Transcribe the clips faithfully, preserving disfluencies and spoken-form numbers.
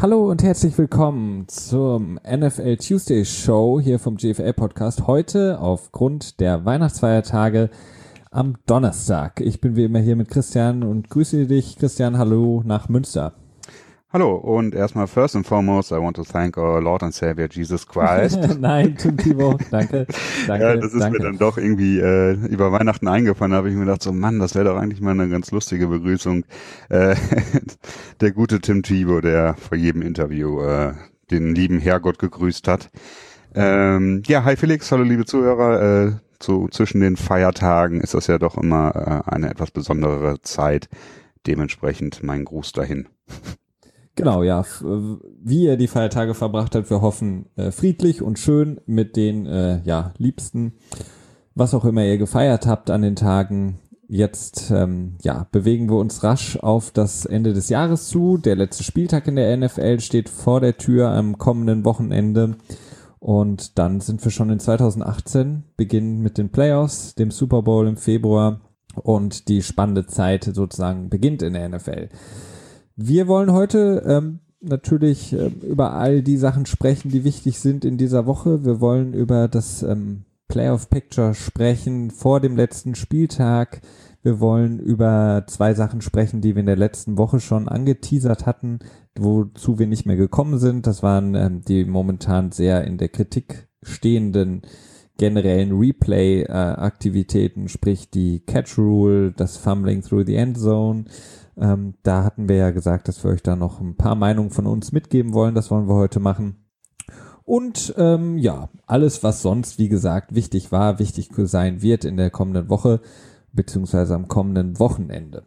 Hallo und herzlich willkommen zum N F L Tuesday Show hier vom G F L Podcast. Heute aufgrund der Weihnachtsfeiertage am Donnerstag. Ich bin wie immer hier mit Christian und grüße dich, Christian. Hallo nach Münster. Hallo und erstmal first and foremost, I want to thank our Lord and Savior Jesus Christ. Nein, Tim Thibault, danke, danke. Ja, das ist danke. mir dann doch irgendwie äh, über Weihnachten eingefallen, da habe ich mir gedacht, so Mann, das wäre doch eigentlich mal eine ganz lustige Begrüßung. Äh, der gute Tim Thibault, der vor jedem Interview äh, den lieben Herrgott gegrüßt hat. Ähm, ja, hi Felix, hallo liebe Zuhörer. Äh, so zwischen den Feiertagen ist das ja doch immer äh, eine etwas besondere Zeit. Dementsprechend mein Gruß dahin. Genau, ja, wie ihr die Feiertage verbracht habt, wir hoffen äh, friedlich und schön mit den äh, ja, Liebsten, was auch immer ihr gefeiert habt an den Tagen. Jetzt ähm, ja, bewegen wir uns rasch auf das Ende des Jahres zu. Der letzte Spieltag in der N F L steht vor der Tür am kommenden Wochenende und dann sind wir schon in zwanzig achtzehn, beginnen mit den Playoffs, dem Super Bowl im Februar und die spannende Zeit sozusagen beginnt in der N F L. Wir wollen heute ähm, natürlich äh, über all die Sachen sprechen, die wichtig sind in dieser Woche. Wir wollen über das ähm, Playoff-Picture sprechen vor dem letzten Spieltag. Wir wollen über zwei Sachen sprechen, die wir in der letzten Woche schon angeteasert hatten, wozu wir nicht mehr gekommen sind. Das waren ähm, die momentan sehr in der Kritik stehenden generellen Replay-Aktivitäten, sprich die Catch Rule, das Fumbling through the End Zone. Ähm, da hatten wir ja gesagt, dass wir euch da noch ein paar Meinungen von uns mitgeben wollen. Das wollen wir heute machen. Und ähm, ja, alles, was sonst, wie gesagt, wichtig war, wichtig sein wird in der kommenden Woche, beziehungsweise am kommenden Wochenende.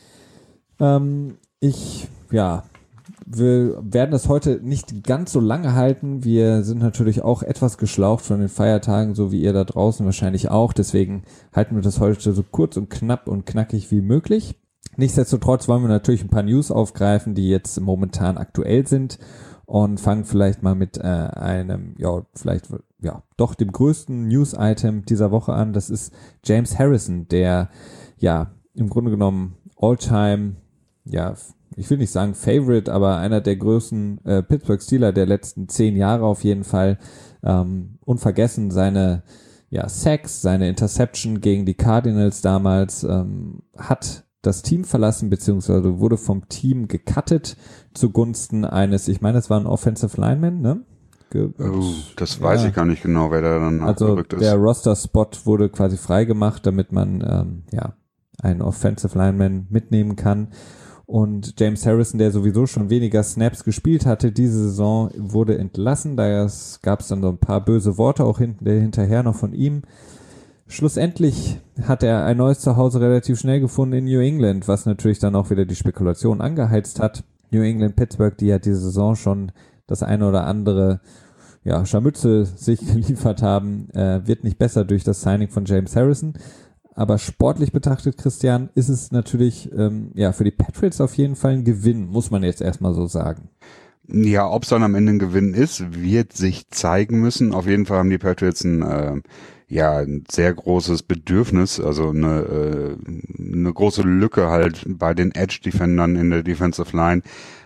Ähm, ich, ja, wir werden das heute nicht ganz so lange halten. Wir sind natürlich auch etwas geschlaucht von den Feiertagen, so wie ihr da draußen wahrscheinlich auch. Deswegen halten wir das heute so kurz und knapp und knackig wie möglich. Nichtsdestotrotz wollen wir natürlich ein paar News aufgreifen, die jetzt momentan aktuell sind und fangen vielleicht mal mit äh, einem, ja, vielleicht, ja, doch dem größten News-Item dieser Woche an. Das ist James Harrison, der, ja, im Grunde genommen All-Time, ja, ich will nicht sagen Favorite, aber einer der größten äh, Pittsburgh Steelers der letzten zehn Jahre auf jeden Fall. Ähm, unvergessen seine, ja, Sacks, seine Interception gegen die Cardinals damals, ähm, hat das Team verlassen, beziehungsweise wurde vom Team gecuttet zugunsten eines, ich meine, es war ein Offensive Lineman, ne? Ge- Oh, das weiß ja. ich gar nicht genau, wer da dann Also abgerückt ist. der Roster-Spot wurde quasi freigemacht, damit man ähm, ja einen Offensive Lineman mitnehmen kann. Und James Harrison, der sowieso schon weniger Snaps gespielt hatte, diese Saison wurde entlassen. Da gab es dann so ein paar böse Worte auch hinten, hinterher noch von ihm. Schlussendlich hat er ein neues Zuhause relativ schnell gefunden in New England, was natürlich dann auch wieder die Spekulation angeheizt hat. New England, Pittsburgh, die ja diese Saison schon das eine oder andere ja, Scharmützel sich geliefert haben, äh, wird nicht besser durch das Signing von James Harrison. Aber sportlich betrachtet, Christian, ist es natürlich ähm, ja für die Patriots auf jeden Fall ein Gewinn, muss man jetzt erstmal so sagen. Ja, ob es dann am Ende ein Gewinn ist, wird sich zeigen müssen. Auf jeden Fall haben die Patriots ein, äh, ja, ein sehr großes Bedürfnis, also eine, äh, eine große Lücke halt bei den Edge-Defendern in der Defensive Line.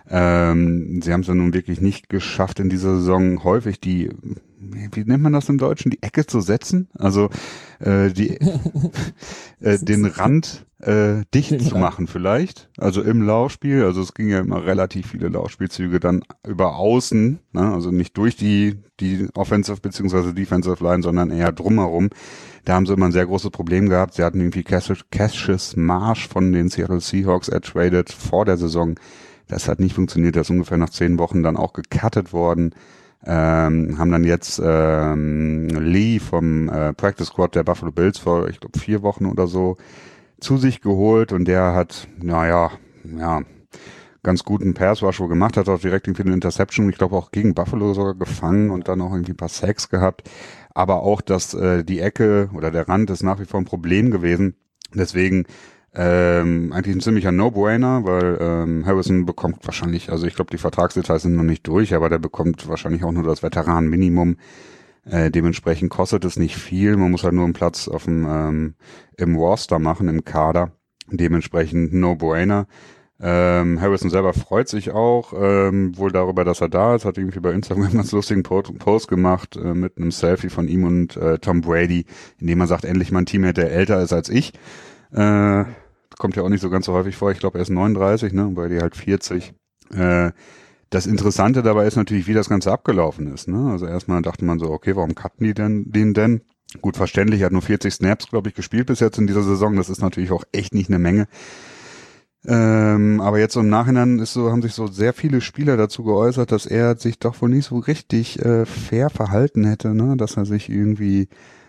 Ähm, sie haben es ja nun wirklich nicht geschafft, in dieser Saison häufig die, wie nennt man das im Deutschen, die Ecke zu setzen? Also äh, die äh, den Rand äh, dicht Den zu Rand. machen vielleicht. Also im Laufspiel, also es ging ja immer relativ viele Laufspielzüge dann über außen, ne? Also nicht durch die die Offensive bzw. Defensive Line, sondern eher drumherum. Da haben sie immer ein sehr großes Problem gehabt. Sie hatten irgendwie Cassius, Cassius Marsh von den Seattle Seahawks ertradet vor der Saison. Das hat nicht funktioniert, das ist ungefähr nach zehn Wochen dann auch gecuttet worden. Ähm, haben dann jetzt ähm, Lee vom äh, Practice Squad der Buffalo Bills vor, ich glaube, vier Wochen oder so zu sich geholt und der hat, naja, ja, ganz guten Pass-Rush wohl gemacht, hat auch direkt irgendwie eine Interception, ich glaube auch gegen Buffalo sogar gefangen und dann auch irgendwie ein paar Sacks gehabt. Aber auch, dass äh, die Ecke oder der Rand ist nach wie vor ein Problem gewesen. Deswegen Ähm, eigentlich ein ziemlicher No-Brainer, weil ähm, Harrison bekommt wahrscheinlich, also ich glaube, die Vertragsdetails sind noch nicht durch, aber der bekommt wahrscheinlich auch nur das Veteran-Minimum. Äh, dementsprechend kostet es nicht viel. Man muss halt nur einen Platz auf dem ähm, im Roster machen, im Kader. Dementsprechend No-Brainer. Ähm, Harrison selber freut sich auch ähm, wohl darüber, dass er da ist, hat irgendwie bei Instagram einen ganz lustigen Post gemacht äh, mit einem Selfie von ihm und äh, Tom Brady, in dem er sagt, endlich mal ein Teammate, der älter ist als ich. Äh, kommt ja auch nicht so ganz so häufig vor. Ich glaube, er ist neununddreißig, ne, und Brady halt vierzig. Äh, das Interessante dabei ist natürlich, wie das Ganze abgelaufen ist. Ne? Also erstmal dachte man so, okay, warum cutten die denn den denn? Gut, verständlich, er hat nur vierzig Snaps, glaube ich, gespielt bis jetzt in dieser Saison. Das ist natürlich auch echt nicht eine Menge. Ähm, aber jetzt so im Nachhinein ist so, haben sich so sehr viele Spieler dazu geäußert, dass er sich doch wohl nicht so richtig äh, fair verhalten hätte, ne? Dass er sich irgendwie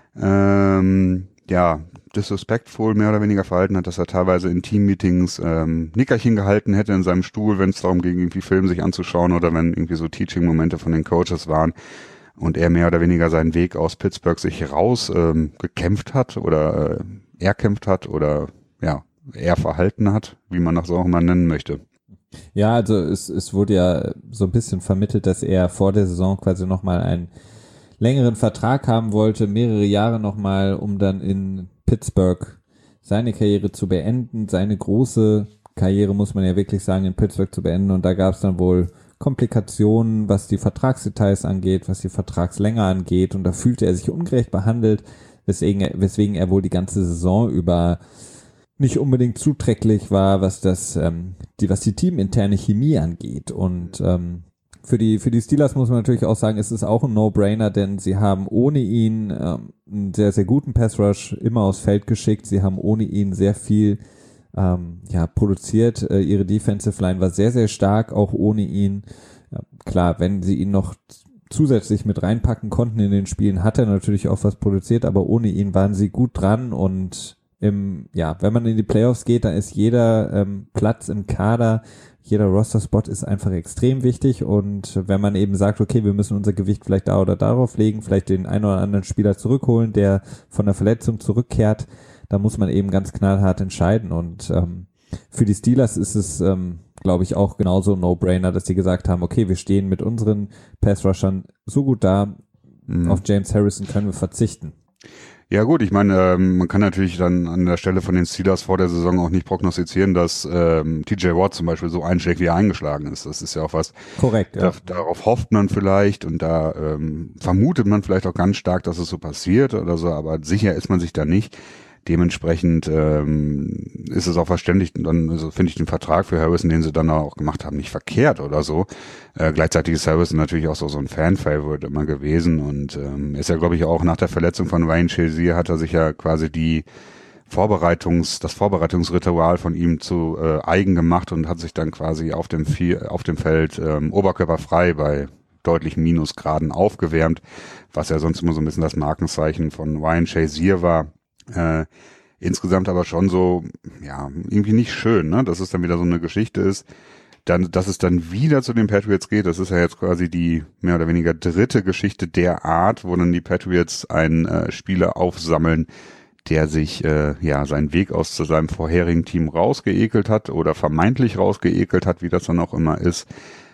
ähm, ja disrespectful mehr oder weniger verhalten hat, dass er teilweise in Teammeetings ähm, Nickerchen gehalten hätte in seinem Stuhl, wenn es darum ging, irgendwie Filme sich anzuschauen oder wenn irgendwie so Teaching-Momente von den Coaches waren und er mehr oder weniger seinen Weg aus Pittsburgh sich raus ähm, gekämpft hat oder äh, erkämpft hat oder ja er verhalten hat, wie man das auch immer nennen möchte. Ja, also es, es wurde ja so ein bisschen vermittelt, dass er vor der Saison quasi nochmal einen längeren Vertrag haben wollte, mehrere Jahre nochmal, um dann in Pittsburgh seine Karriere zu beenden, seine große Karriere, muss man ja wirklich sagen, in Pittsburgh zu beenden. Und da gab es dann wohl Komplikationen, was die Vertragsdetails angeht, was die Vertragslänge angeht. Und da fühlte er sich ungerecht behandelt, weswegen er, weswegen er wohl die ganze Saison über nicht unbedingt zuträglich war, was das, ähm, die, was die teaminterne Chemie angeht. Und ähm, für die für die Steelers muss man natürlich auch sagen, es ist auch ein No-Brainer, denn sie haben ohne ihn ähm, einen sehr, sehr guten Pass-Rush immer aufs Feld geschickt. Sie haben ohne ihn sehr viel ähm, ja produziert. Äh, ihre Defensive Line war sehr, sehr stark, auch ohne ihn. Ja, klar, wenn sie ihn noch zusätzlich mit reinpacken konnten in den Spielen, hat er natürlich auch was produziert, aber ohne ihn waren sie gut dran und Im, ja, wenn man in die Playoffs geht, dann ist jeder ähm, Platz im Kader, jeder Roster-Spot ist einfach extrem wichtig und wenn man eben sagt, okay, wir müssen unser Gewicht vielleicht da oder darauf legen, vielleicht den einen oder anderen Spieler zurückholen, der von der Verletzung zurückkehrt, da muss man eben ganz knallhart entscheiden und ähm, für die Steelers ist es, ähm, glaube ich, auch genauso ein No-Brainer, dass die gesagt haben, okay, wir stehen mit unseren Pass-Rushern so gut da, mhm. auf James Harrison können wir verzichten. Ja gut, ich meine, ähm, man kann natürlich dann an der Stelle von den Steelers vor der Saison auch nicht prognostizieren, dass ähm, T J Watt zum Beispiel so einschlägt, wie er eingeschlagen ist. Das ist ja auch was, korrekt. Ja. Da, darauf hofft man vielleicht und da ähm, vermutet man vielleicht auch ganz stark, dass es so passiert oder so, aber sicher ist man sich da nicht. Dementsprechend ähm, ist es auch verständlich, dann also finde ich den Vertrag für Harrison, den sie dann auch gemacht haben, nicht verkehrt oder so. Äh, gleichzeitig ist Harrison natürlich auch so, so ein Fan-Favorite immer gewesen und ähm, ist ja, glaube ich, auch nach der Verletzung von Ryan Shazier hat er sich ja quasi die Vorbereitungs, das Vorbereitungsritual von ihm zu äh, eigen gemacht und hat sich dann quasi auf dem, Vier, auf dem Feld ähm, oberkörperfrei bei deutlichen Minusgraden aufgewärmt, was ja sonst immer so ein bisschen das Markenzeichen von Ryan Shazier war. Äh, insgesamt aber schon so, ja, irgendwie nicht schön, ne, dass es dann wieder so eine Geschichte ist, dann, dass es dann wieder zu den Patriots geht, das ist ja jetzt quasi die mehr oder weniger dritte Geschichte der Art, wo dann die Patriots einen äh, Spieler aufsammeln, der sich, äh, ja, seinen Weg aus zu seinem vorherigen Team rausgeekelt hat oder vermeintlich rausgeekelt hat, wie das dann auch immer ist.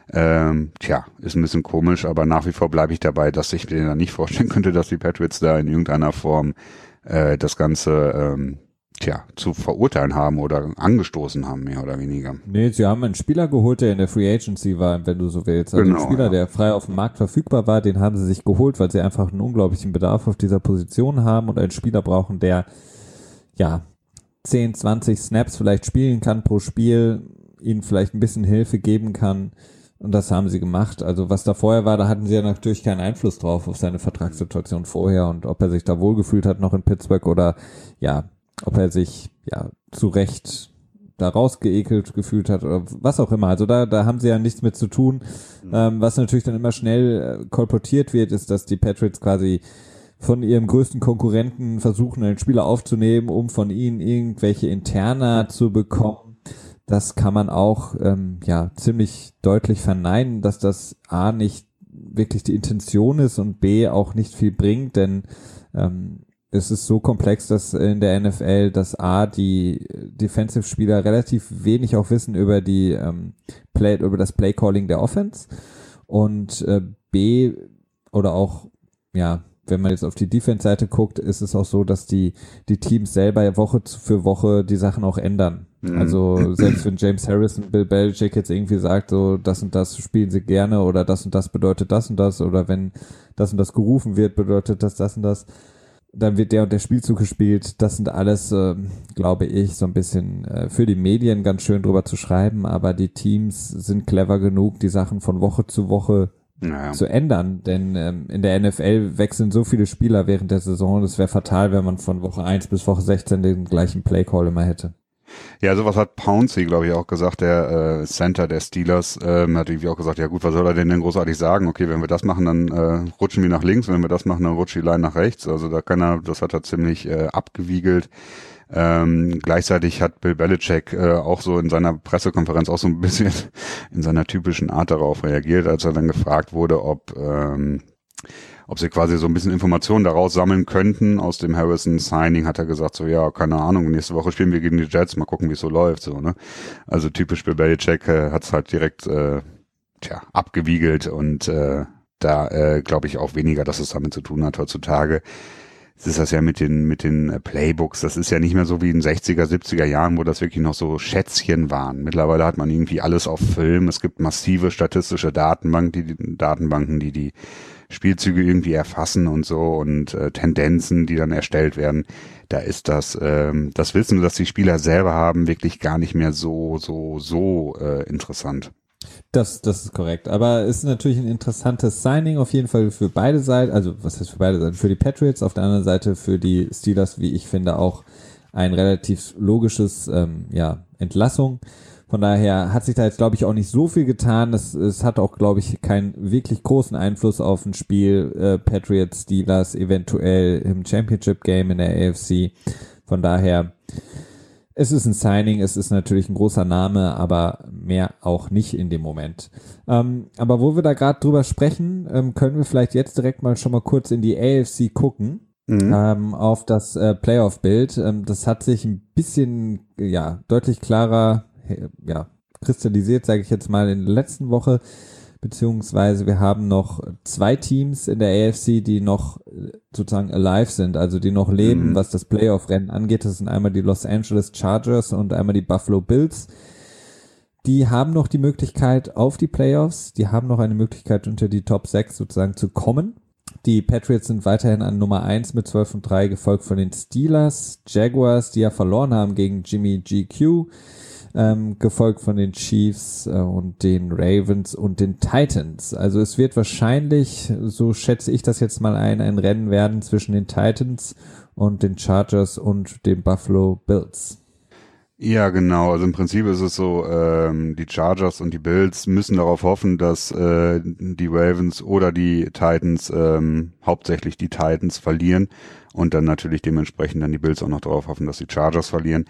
Ähm, tja, ist ein bisschen komisch, aber nach wie vor bleibe ich dabei, dass ich mir dann nicht vorstellen könnte, dass die Patriots da in irgendeiner Form äh, das Ganze ähm, tja, zu verurteilen haben oder angestoßen haben, mehr oder weniger. Nee, sie haben einen Spieler geholt, der in der Free Agency war, wenn du so willst. Also genau, einen Spieler, ja. der frei auf dem Markt verfügbar war, den haben sie sich geholt, weil sie einfach einen unglaublichen Bedarf auf dieser Position haben und einen Spieler brauchen, der ja zehn, zwanzig Snaps vielleicht spielen kann pro Spiel, ihnen vielleicht ein bisschen Hilfe geben kann. Und das haben sie gemacht. Also was da vorher war, da hatten sie ja natürlich keinen Einfluss drauf auf seine Vertragssituation vorher und ob er sich da wohlgefühlt hat noch in Pittsburgh oder ja, ob er sich ja zu Recht da rausgeekelt gefühlt hat oder was auch immer. Also da da haben sie ja nichts mit zu tun. Mhm. Ähm, was natürlich dann immer schnell äh, kolportiert wird, ist, dass die Patriots quasi von ihrem größten Konkurrenten versuchen, einen Spieler aufzunehmen, um von ihnen irgendwelche Interna zu bekommen. Das kann man auch ähm, ja ziemlich deutlich verneinen, dass das A nicht wirklich die Intention ist und B auch nicht viel bringt, denn ähm, es ist so komplex, dass in der N F L, dass A, die Defensive-Spieler relativ wenig auch wissen über die ähm, Play, über das Play-Calling der Offense und äh, B, oder auch, ja, wenn man jetzt auf die Defense-Seite guckt, ist es auch so, dass die die Teams selber Woche für Woche die Sachen auch ändern. Mhm. Also selbst wenn James Harrison, Bill Belichick jetzt irgendwie sagt, so das und das spielen sie gerne oder das und das bedeutet das und das oder wenn das und das gerufen wird, bedeutet das das und das, dann wird der und der Spielzug gespielt. Das sind alles, äh, glaube ich, so ein bisschen äh, für die Medien ganz schön drüber zu schreiben, aber die Teams sind clever genug, die Sachen von Woche zu Woche naja. zu ändern, denn ähm, in der N F L wechseln so viele Spieler während der Saison, das wäre fatal, wenn man von Woche eins bis Woche sechzehn den gleichen Playcall immer hätte. Ja, sowas hat Pouncey, glaube ich, auch gesagt, der äh, Center der Steelers, ähm, hat irgendwie auch gesagt, ja gut, was soll er denn denn großartig sagen? Okay, wenn wir das machen, dann äh, rutschen wir nach links, wenn wir das machen, dann rutscht die Line nach rechts. Also da kann er, das hat er ziemlich äh, abgewiegelt. Ähm, gleichzeitig hat Bill Belichick äh, auch so in seiner Pressekonferenz auch so ein bisschen in seiner typischen Art darauf reagiert, als er dann gefragt wurde, ob ähm, ob sie quasi so ein bisschen Informationen daraus sammeln könnten. Aus dem Harrison-Signing hat er gesagt, so ja, keine Ahnung, nächste Woche spielen wir gegen die Jets, mal gucken, wie es so läuft. So, ne? Also typisch Bill Belichick äh, hat es halt direkt äh, tja, abgewiegelt und äh, da äh, glaube ich auch weniger, dass es damit zu tun hat heutzutage. Es ist das ja mit den mit den äh, Playbooks, das ist ja nicht mehr so wie in den sechziger, siebziger Jahren, wo das wirklich noch so Schätzchen waren. Mittlerweile hat man irgendwie alles auf Film. Es gibt massive statistische Datenbanken, die, die Datenbanken, die die Spielzüge irgendwie erfassen und so und äh, Tendenzen, die dann erstellt werden. Da ist das ähm, das Wissen, das die Spieler selber haben, wirklich gar nicht mehr so so so äh, interessant. Das, das ist korrekt. Aber es ist natürlich ein interessantes Signing auf jeden Fall für beide Seiten. Also was heißt für beide Seiten? Für die Patriots, auf der anderen Seite für die Steelers, wie ich finde, auch ein relativ logisches ähm, ja, Entlassung. Von daher hat sich da jetzt, glaube ich, auch nicht so viel getan. Es, es hat auch, glaube ich, keinen wirklich großen Einfluss auf ein Spiel äh, Patriots, Steelers, eventuell im Championship Game in der A F C. Von daher, es ist ein Signing, es ist natürlich ein großer Name, aber mehr auch nicht in dem Moment. Ähm, aber wo wir da gerade drüber sprechen, ähm, können wir vielleicht jetzt direkt mal schon mal kurz in die A F C gucken. Mhm. Ähm, auf das äh, Playoff-Bild. Ähm, das hat sich ein bisschen, ja, deutlich klarer ja, kristallisiert, sage ich jetzt mal, in der letzten Woche, beziehungsweise wir haben noch zwei Teams in der A F C, die noch sozusagen alive sind, also die noch leben, mhm. was das Playoff-Rennen angeht. Das sind einmal die Los Angeles Chargers und einmal die Buffalo Bills. Die haben noch die Möglichkeit auf die Playoffs, die haben noch eine Möglichkeit, unter die Top sechs sozusagen zu kommen. Die Patriots sind weiterhin an Nummer eins mit zwölf und drei, gefolgt von den Steelers, Jaguars, die ja verloren haben gegen Jimmy G Q, Ähm, gefolgt von den Chiefs äh, und den Ravens und den Titans. Also es wird wahrscheinlich, so schätze ich das jetzt mal ein, ein Rennen werden zwischen den Titans und den Chargers und den Buffalo Bills. Ja, genau. Also im Prinzip ist es so, ähm, die Chargers und die Bills müssen darauf hoffen, dass äh, die Ravens oder die Titans, ähm, hauptsächlich die Titans, verlieren und dann natürlich dementsprechend dann die Bills auch noch darauf hoffen, dass die Chargers verlieren.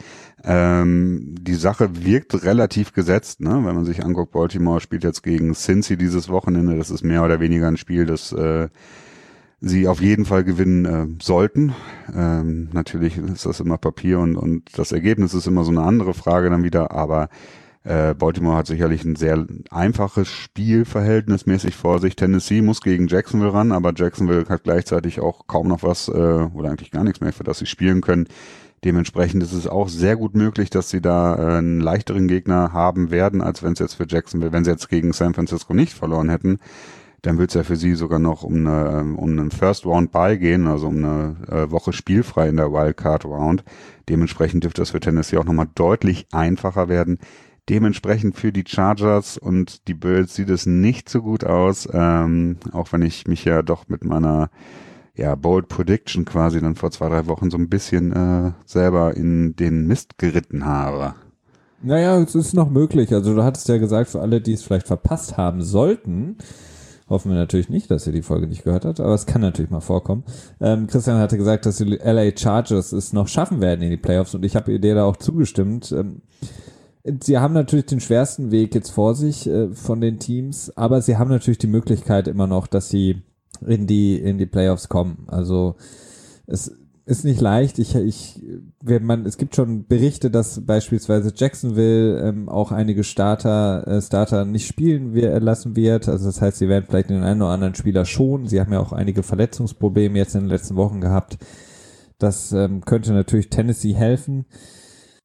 Ähm, die Sache wirkt relativ gesetzt, ne? Wenn man sich anguckt, Baltimore spielt jetzt gegen Cincy dieses Wochenende. Das ist mehr oder weniger ein Spiel, das äh, sie auf jeden Fall gewinnen äh, sollten. Ähm, natürlich ist das immer Papier und, und das Ergebnis ist immer so eine andere Frage dann wieder, aber äh, Baltimore hat sicherlich ein sehr einfaches Spiel verhältnismäßig vor sich. Tennessee muss gegen Jacksonville ran, aber Jacksonville hat gleichzeitig auch kaum noch was äh, oder eigentlich gar nichts mehr, für das sie spielen können. Dementsprechend ist es auch sehr gut möglich, dass sie da äh, einen leichteren Gegner haben werden, als wenn es jetzt für Jacksonville, wenn sie jetzt gegen San Francisco nicht verloren hätten. Dann wird es ja für sie sogar noch um eine um einen First Round Bye gehen, also um eine äh, Woche spielfrei in der Wildcard Round. Dementsprechend dürfte das für Tennessee auch nochmal deutlich einfacher werden. Dementsprechend für die Chargers und die Bills sieht es nicht so gut aus, ähm, auch wenn ich mich ja doch mit meiner ja Bold Prediction quasi dann vor zwei, drei Wochen so ein bisschen äh, selber in den Mist geritten habe. Naja, es ist noch möglich. Also du hattest ja gesagt, für alle, die es vielleicht verpasst haben sollten, hoffen wir natürlich nicht, dass ihr die Folge nicht gehört habt, aber es kann natürlich mal vorkommen. Ähm, Christian hatte gesagt, dass die L A Chargers es noch schaffen werden in die Playoffs und ich habe dir da auch zugestimmt. Ähm, sie haben natürlich den schwersten Weg jetzt vor sich äh, von den Teams, aber sie haben natürlich die Möglichkeit immer noch, dass sie in die in die Playoffs kommen. Also es ist nicht leicht. Ich, ich, wenn man, es gibt schon Berichte, dass beispielsweise Jacksonville ähm, auch einige Starter, äh, Starter nicht spielen wir, lassen wird. Also das heißt, sie werden vielleicht den einen oder anderen Spieler schonen. Sie haben ja auch einige Verletzungsprobleme jetzt in den letzten Wochen gehabt. Das ähm, könnte natürlich Tennessee helfen.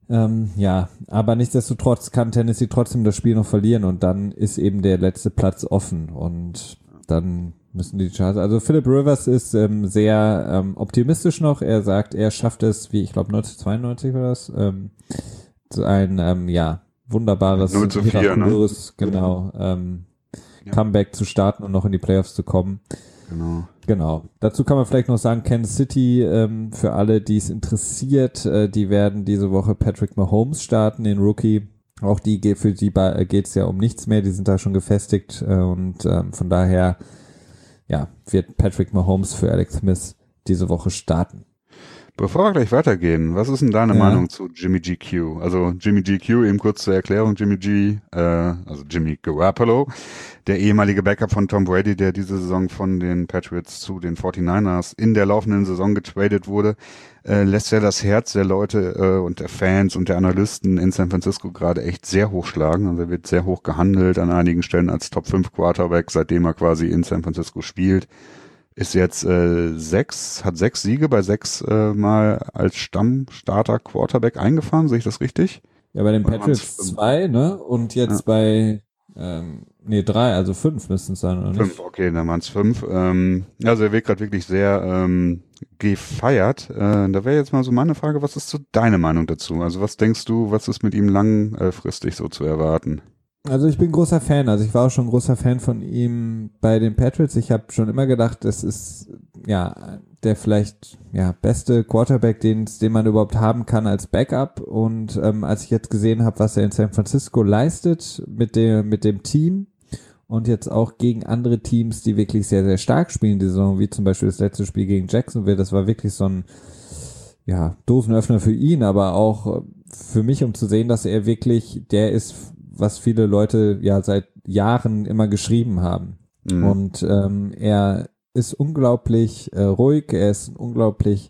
Ähm, ja, aber nichtsdestotrotz kann Tennessee trotzdem das Spiel noch verlieren und dann ist eben der letzte Platz offen und dann müssen die Chargers, also Philip Rivers ist ähm, sehr ähm, optimistisch noch, er sagt, er schafft es, wie ich glaube neunzehnhundertzweiundneunzig war das, ähm, so ein, ähm, ja, wunderbares, null zu vier, ne? genau, ähm, Ja. Comeback zu starten und noch in die Playoffs zu kommen. Genau. Genau. Dazu kann man vielleicht noch sagen, Kansas City, ähm, für alle, die es interessiert, äh, die werden diese Woche Patrick Mahomes starten, den Rookie. Auch die, für die geht es ja um nichts mehr, die sind da schon gefestigt äh, und ähm, von daher, ja, wird Patrick Mahomes für Alex Smith diese Woche starten. Bevor wir gleich weitergehen, was ist denn deine Ja. Meinung zu Jimmy G Q? Also Jimmy G Q, eben kurz zur Erklärung, Jimmy G, äh, also Jimmy Garoppolo, der ehemalige Backup von Tom Brady, der diese Saison von den Patriots zu den forty-niners in der laufenden Saison getradet wurde, äh, lässt ja das Herz der Leute äh, und der Fans und der Analysten in San Francisco gerade echt sehr hoch schlagen. Also er wird sehr hoch gehandelt an einigen Stellen als Top fünf Quarterback, seitdem er quasi in San Francisco spielt. Ist jetzt äh, sechs, hat sechs Siege bei sechs äh, Mal als Stammstarter Quarterback eingefahren, sehe ich das richtig? Ja, bei den Oder Patriots waren's fünf? zwei, ne? Und jetzt Ja. bei, ähm, nee, drei, also fünf müssten es sein, oder nicht? Fünf, okay, dann waren es fünf. Ähm, also er wird gerade wirklich sehr ähm, gefeiert. Äh, da wäre jetzt mal so meine Frage, was ist so deine Meinung dazu? Also was denkst du, was ist mit ihm langfristig so zu erwarten? Also ich bin großer Fan, also ich war auch schon großer Fan von ihm bei den Patriots. Ich habe schon immer gedacht, das ist ja der vielleicht ja beste Quarterback, den den man überhaupt haben kann als Backup. Und ähm, als ich jetzt gesehen habe, was er in San Francisco leistet mit dem mit dem Team und jetzt auch gegen andere Teams, die wirklich sehr sehr stark spielen die Saison, wie zum Beispiel das letzte Spiel gegen Jacksonville, das war wirklich so ein ja Dosenöffner für ihn, aber auch für mich, um zu sehen, dass er wirklich der ist, was viele Leute ja seit Jahren immer geschrieben haben. Mhm. Und ähm, er ist unglaublich äh, ruhig, er ist ein unglaublich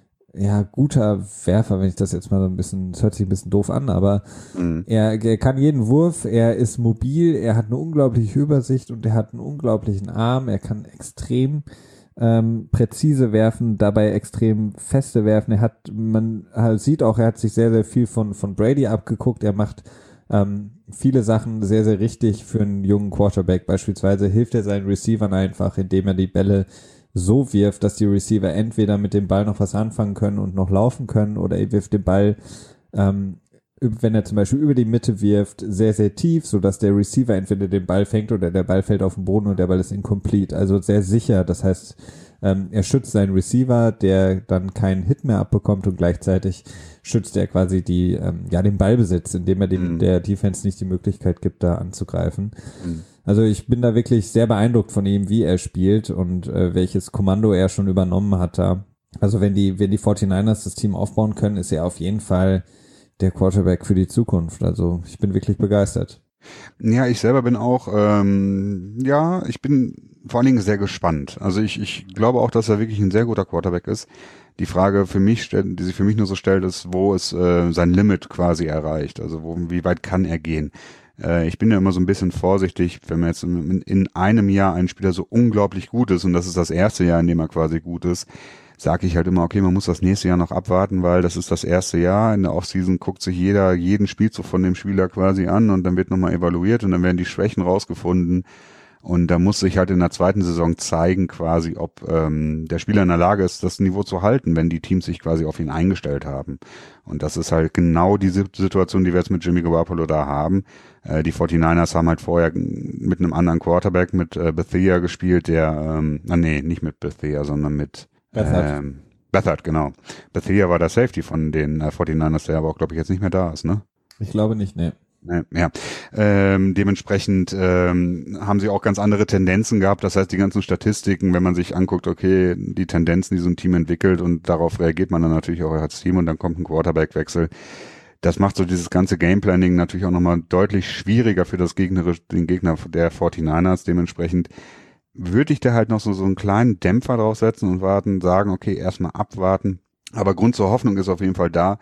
ja guter Werfer, wenn ich das jetzt mal so ein bisschen, das hört sich ein bisschen doof an, aber mhm. er, er kann jeden Wurf, er ist mobil, er hat eine unglaubliche Übersicht und er hat einen unglaublichen Arm, er kann extrem ähm, präzise werfen, dabei extrem feste werfen. Er hat, man halt sieht auch, er hat sich sehr, sehr viel von, von Brady abgeguckt, er macht ähm, viele Sachen sehr, sehr richtig für einen jungen Quarterback. Beispielsweise hilft er seinen Receivern einfach, indem er die Bälle so wirft, dass die Receiver entweder mit dem Ball noch was anfangen können und noch laufen können oder er wirft den Ball, ähm, wenn er zum Beispiel über die Mitte wirft, sehr, sehr tief, sodass der Receiver entweder den Ball fängt oder der Ball fällt auf den Boden und der Ball ist incomplete. Also sehr sicher. Das heißt, ähm, er schützt seinen Receiver, der dann keinen Hit mehr abbekommt und gleichzeitig schützt er quasi die, ähm, ja, den Ballbesitz, indem er dem, mhm. der Defense nicht die Möglichkeit gibt, da anzugreifen. Mhm. Also ich bin da wirklich sehr beeindruckt von ihm, wie er spielt und äh, welches Kommando er schon übernommen hat da. Also wenn die, wenn die forty-niners das Team aufbauen können, ist er auf jeden Fall der Quarterback für die Zukunft. Also ich bin wirklich begeistert. Ja, ich selber bin auch, ähm, ja, ich bin vor allen Dingen sehr gespannt. Also ich, ich glaube auch, dass er wirklich ein sehr guter Quarterback ist. Die Frage für mich, die sich für mich nur so stellt, ist, wo ist äh, sein Limit quasi erreicht? Also wo, wie weit kann er gehen? Äh, ich bin ja immer so ein bisschen vorsichtig, wenn man jetzt in, in einem Jahr ein Spieler so unglaublich gut ist und das ist das erste Jahr, in dem er quasi gut ist, sage ich halt immer, okay, man muss das nächste Jahr noch abwarten, weil das ist das erste Jahr. In der Offseason guckt sich jeder jeden Spielzug von dem Spieler quasi an und dann wird nochmal evaluiert und dann werden die Schwächen rausgefunden. Und da muss sich halt in der zweiten Saison zeigen quasi, ob ähm, der Spieler in der Lage ist, das Niveau zu halten, wenn die Teams sich quasi auf ihn eingestellt haben. Und das ist halt genau die Situation, die wir jetzt mit Jimmy Garoppolo da haben. Äh, die forty-niners haben halt vorher mit einem anderen Quarterback, mit äh, Bethea gespielt, der, ähm, ah, nee, nicht mit Bethea, sondern mit Beathard. Ähm, Beathard, genau. Bethea war der Safety von den äh, forty-niners, der aber auch, glaube ich, jetzt nicht mehr da ist, ne? Ich glaube nicht, ne. Ja, ähm, dementsprechend ähm, haben sie auch ganz andere Tendenzen gehabt. Das heißt, die ganzen Statistiken, wenn man sich anguckt, okay, die Tendenzen, die so ein Team entwickelt und darauf reagiert man dann natürlich auch als Team und dann kommt ein Quarterback-Wechsel. Das macht so dieses ganze Gameplanning natürlich auch nochmal deutlich schwieriger für das Gegner, den Gegner der forty-niners. Dementsprechend würde ich da halt noch so, so einen kleinen Dämpfer draufsetzen und warten, sagen, okay, erstmal abwarten. Aber Grund zur Hoffnung ist auf jeden Fall da.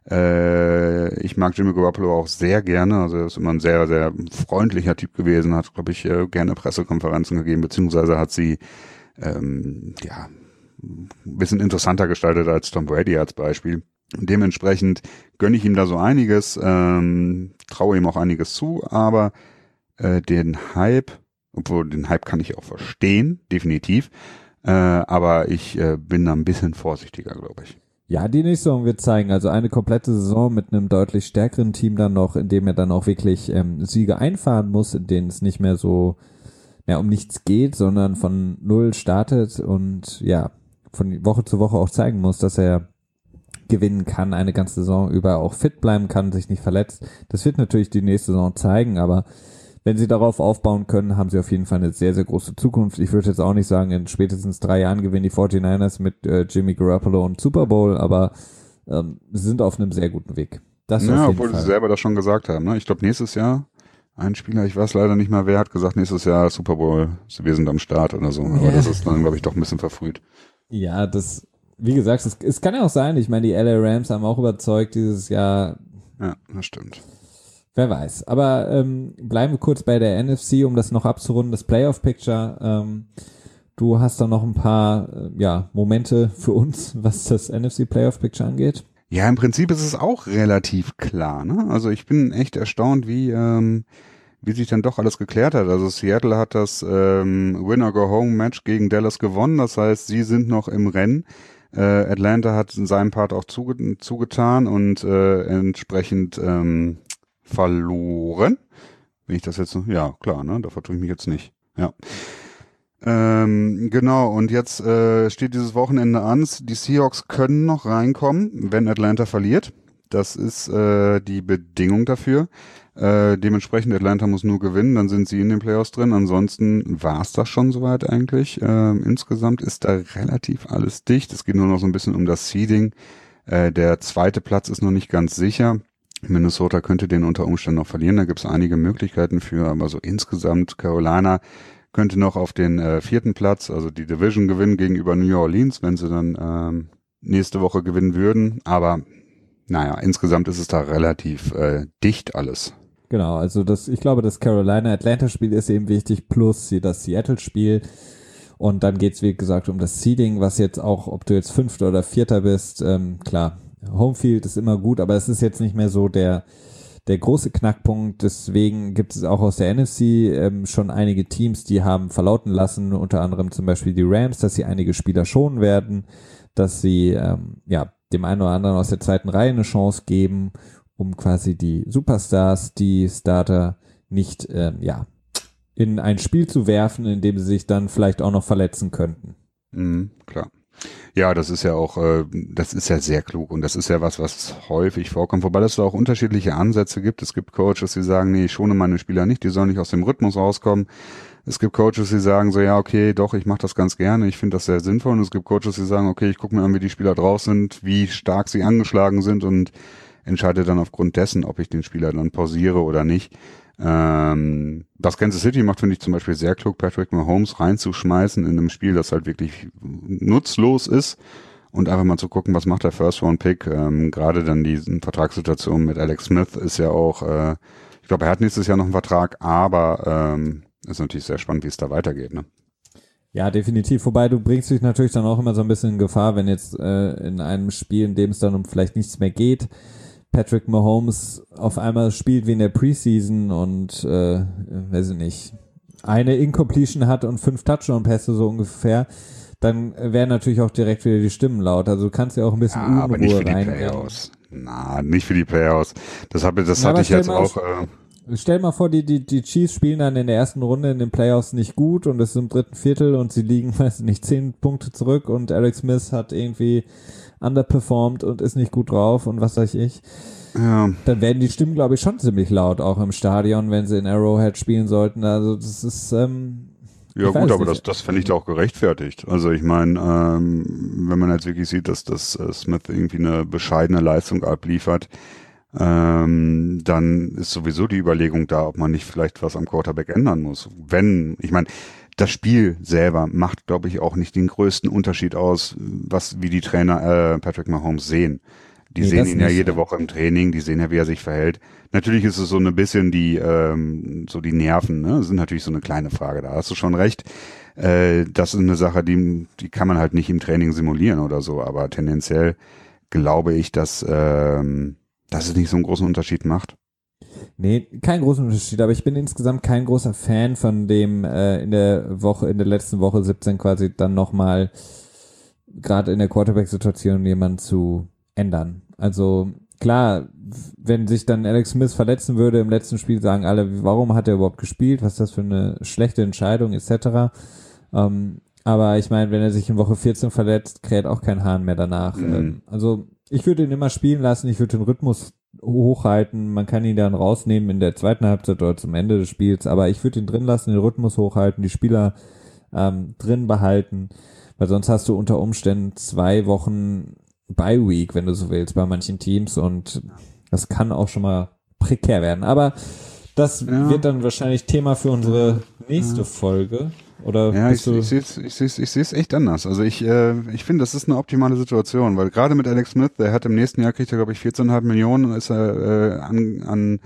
Äh, ich mag Jimmy Garoppolo auch sehr gerne, also er ist immer ein sehr, sehr freundlicher Typ gewesen, hat, glaube ich, äh, gerne Pressekonferenzen gegeben, beziehungsweise hat sie ähm, ja ein bisschen interessanter gestaltet als Tom Brady als Beispiel. Dementsprechend gönne ich ihm da so einiges, ähm, traue ihm auch einiges zu, aber äh, den Hype, obwohl den Hype kann ich auch verstehen, definitiv, äh, aber ich äh, bin da ein bisschen vorsichtiger, glaube ich. Ja, die nächste Saison wird zeigen, also eine komplette Saison mit einem deutlich stärkeren Team dann noch, in dem er dann auch wirklich ähm, Siege einfahren muss, in denen es nicht mehr so ja, um nichts geht, sondern von null startet und ja, von Woche zu Woche auch zeigen muss, dass er gewinnen kann, eine ganze Saison über auch fit bleiben kann, sich nicht verletzt. Das wird natürlich die nächste Saison zeigen, aber wenn sie darauf aufbauen können, haben sie auf jeden Fall eine sehr, sehr große Zukunft. Ich würde jetzt auch nicht sagen, in spätestens drei Jahren gewinnen die forty-niners mit äh, Jimmy Garoppolo und Super Bowl, aber ähm, sie sind auf einem sehr guten Weg. Das ja, auf jeden obwohl Fall. sie selber das schon gesagt haben. Ne? Ich glaube, nächstes Jahr, ein Spieler, ich weiß leider nicht mehr, wer hat gesagt, nächstes Jahr Super Bowl, wir sind am Start oder so. Aber Ja. das ist dann, glaube ich, doch ein bisschen verfrüht. Ja, das, wie gesagt, es, es kann ja auch sein, ich meine, die L A Rams haben auch überzeugt dieses Jahr. Ja, das stimmt. Wer weiß. Aber ähm, bleiben wir kurz bei der N F C, um das noch abzurunden, das Playoff-Picture. Ähm, du hast da noch ein paar äh, ja, Momente für uns, was das N F C Playoff-Picture angeht. Ja, im Prinzip ist es auch relativ klar. Ne? Also ich bin echt erstaunt, wie ähm, wie sich dann doch alles geklärt hat. Also Seattle hat das ähm, Winner-Go-Home-Match gegen Dallas gewonnen. Das heißt, sie sind noch im Rennen. Äh, Atlanta hat in seinem Part auch zuge- zugetan und äh, entsprechend ähm, verloren. Wenn ich das jetzt noch, ja klar, ne, da vertue ich mich jetzt nicht. Ja. Ähm, genau, und jetzt äh, steht dieses Wochenende an. Die Seahawks können noch reinkommen, wenn Atlanta verliert. Das ist äh, die Bedingung dafür. Äh, dementsprechend Atlanta muss nur gewinnen, dann sind sie in den Playoffs drin. Ansonsten war es das schon soweit eigentlich. Äh, insgesamt ist da relativ alles dicht. Es geht nur noch so ein bisschen um das Seeding. Äh, der zweite Platz ist noch nicht ganz sicher. Minnesota könnte den unter Umständen noch verlieren. Da gibt es einige Möglichkeiten für, aber so insgesamt Carolina könnte noch auf den äh, vierten Platz, also die Division gewinnen gegenüber New Orleans, wenn sie dann ähm, nächste Woche gewinnen würden. Aber naja, insgesamt ist es da relativ äh, dicht alles. Genau, also das, ich glaube, das Carolina-Atlanta-Spiel ist eben wichtig, plus das Seattle-Spiel. Und dann geht's wie gesagt, um das Seeding, was jetzt auch, ob du jetzt Fünfter oder Vierter bist, ähm, klar, Homefield ist immer gut, aber es ist jetzt nicht mehr so der der große Knackpunkt. Deswegen gibt es auch aus der N F C ähm, schon einige Teams, die haben verlauten lassen, unter anderem zum Beispiel die Rams, dass sie einige Spieler schonen werden, dass sie ähm, ja dem einen oder anderen aus der zweiten Reihe eine Chance geben, um quasi die Superstars, die Starter nicht ähm, ja in ein Spiel zu werfen, in dem sie sich dann vielleicht auch noch verletzen könnten. Mhm, klar. Ja, das ist ja auch, äh, das ist ja sehr klug und das ist ja was, was häufig vorkommt, wobei es da auch unterschiedliche Ansätze gibt. Es gibt Coaches, die sagen, nee, ich schone meine Spieler nicht, die sollen nicht aus dem Rhythmus rauskommen. Es gibt Coaches, die sagen so, ja, okay, doch, ich mache das ganz gerne, ich finde das sehr sinnvoll. Und es gibt Coaches, die sagen, okay, ich gucke mir an, wie die Spieler drauf sind, wie stark sie angeschlagen sind und entscheide dann aufgrund dessen, ob ich den Spieler dann pausiere oder nicht. Ähm, was Kansas City macht, finde ich zum Beispiel sehr klug, Patrick Mahomes reinzuschmeißen in einem Spiel, das halt wirklich nutzlos ist und einfach mal zu gucken, was macht der First-Round-Pick. Ähm, gerade dann die Vertragssituation mit Alex Smith ist ja auch, äh, ich glaube, er hat nächstes Jahr noch einen Vertrag, aber ähm, ist natürlich sehr spannend, wie es da weitergeht, ne? Ja, definitiv. Wobei du bringst dich natürlich dann auch immer so ein bisschen in Gefahr, wenn jetzt äh, in einem Spiel, in dem es dann um vielleicht nichts mehr geht, Patrick Mahomes auf einmal spielt wie in der Preseason und, äh, weiß ich nicht, eine Incompletion hat und fünf Touchdown-Pässe so ungefähr, dann werden natürlich auch direkt wieder die Stimmen laut. Also du kannst ja auch ein bisschen Ja, Unruhe aber nicht für die reinbringen. Playoffs. Na, nicht für die Playoffs. Das, hab, das Na, hatte ich stell jetzt mal- auch... Äh, Stell mal vor, die, die, die Chiefs spielen dann in der ersten Runde in den Playoffs nicht gut und es ist im dritten Viertel und sie liegen, weiß ich nicht, zehn Punkte zurück und Alex Smith hat irgendwie underperformed und ist nicht gut drauf und was weiß ich. ja, Dann werden die Stimmen, glaube ich, schon ziemlich laut, auch im Stadion, wenn sie in Arrowhead spielen sollten. Also das ist, ähm, Ja ich weiß gut, aber nicht. das, das fände ich da auch gerechtfertigt. Also ich meine, ähm, wenn man jetzt wirklich sieht, dass das äh, Smith irgendwie eine bescheidene Leistung abliefert, ähm, dann ist sowieso die Überlegung da, ob man nicht vielleicht was am Quarterback ändern muss. Wenn, ich meine, das Spiel selber macht, glaube ich, auch nicht den größten Unterschied aus, was wie die Trainer äh, Patrick Mahomes sehen. Die Nee, sehen das ihn ja nicht, jede ja. Woche im Training, die sehen ja, wie er sich verhält. Natürlich ist es so ein bisschen die, ähm, so die Nerven, ne? Das sind natürlich so eine kleine Frage, da hast du schon recht. Äh, das ist eine Sache, die, die kann man halt nicht im Training simulieren oder so, aber tendenziell glaube ich, dass, ähm, dass es nicht so einen großen Unterschied macht. Nee, kein großen Unterschied, aber ich bin insgesamt kein großer Fan von dem äh, in der Woche, in der letzten Woche siebzehn quasi dann nochmal gerade in der Quarterback-Situation jemanden zu ändern. Also klar, wenn sich dann Alex Smith verletzen würde im letzten Spiel, sagen alle, warum hat er überhaupt gespielt, was ist das für eine schlechte Entscheidung et cetera. Ähm, aber ich meine, wenn er sich in Woche vierzehn verletzt, kräht auch kein Hahn mehr danach. Mhm. Ähm, also ich würde ihn immer spielen lassen, ich würde den Rhythmus hochhalten, man kann ihn dann rausnehmen in der zweiten Halbzeit oder zum Ende des Spiels, aber ich würde ihn drin lassen, den Rhythmus hochhalten, die Spieler ähm, drin behalten, weil sonst hast du unter Umständen zwei Wochen Bye Week, wenn du so willst, bei manchen Teams und das kann auch schon mal prekär werden, aber das ja. wird dann wahrscheinlich Thema für unsere nächste ja. Folge. Oder ja, ich, ich sehe es ich seh's, ich seh's echt anders. Also ich, äh, ich finde, das ist eine optimale Situation, weil gerade mit Alex Smith, der hat im nächsten Jahr, kriegt er glaube ich vierzehn Komma fünf Millionen, ist er äh, an, an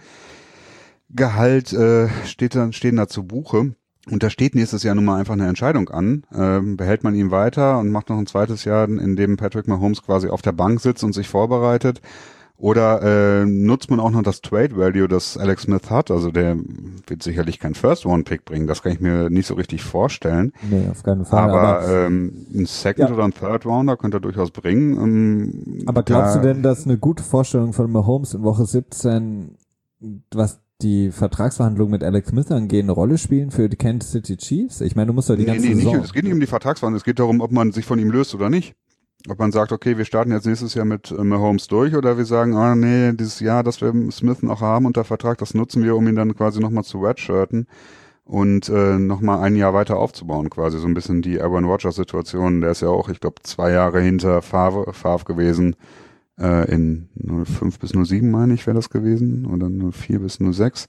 Gehalt, äh, steht da, stehen da zu Buche. Und da steht nächstes Jahr nun mal einfach eine Entscheidung an. Ähm, behält man ihn weiter und macht noch ein zweites Jahr, in dem Patrick Mahomes quasi auf der Bank sitzt und sich vorbereitet. Oder äh, nutzt man auch noch das Trade Value, das Alex Smith hat? Also der wird sicherlich keinen First-Round-Pick bringen. Das kann ich mir nicht so richtig vorstellen. Nee, auf keinen Fall. Aber, aber ähm, ein Second- ja. oder ein Third-Rounder könnte er durchaus bringen. Ähm, aber glaubst da, du denn, dass eine gute Vorstellung von Mahomes in Woche siebzehn, was die Vertragsverhandlungen mit Alex Smith angeht, eine Rolle spielen für die Kansas City Chiefs? Ich meine, du musst doch die nee, ganze nee, Saison... Nicht, es geht nicht um die Vertragsverhandlungen. Es geht darum, ob man sich von ihm löst oder nicht. Ob man sagt, okay, wir starten jetzt nächstes Jahr mit äh, Mahomes durch, oder wir sagen, ah nee, dieses Jahr, dass wir Smith noch haben unter Vertrag, das nutzen wir, um ihn dann quasi nochmal zu redshirten und äh, nochmal ein Jahr weiter aufzubauen, quasi so ein bisschen die Aaron Rodgers-Situation. Der ist ja auch, ich glaube, zwei Jahre hinter Favre, Favre gewesen, äh, in null fünf bis null sieben, meine ich, wäre das gewesen, oder null vier bis null sechs.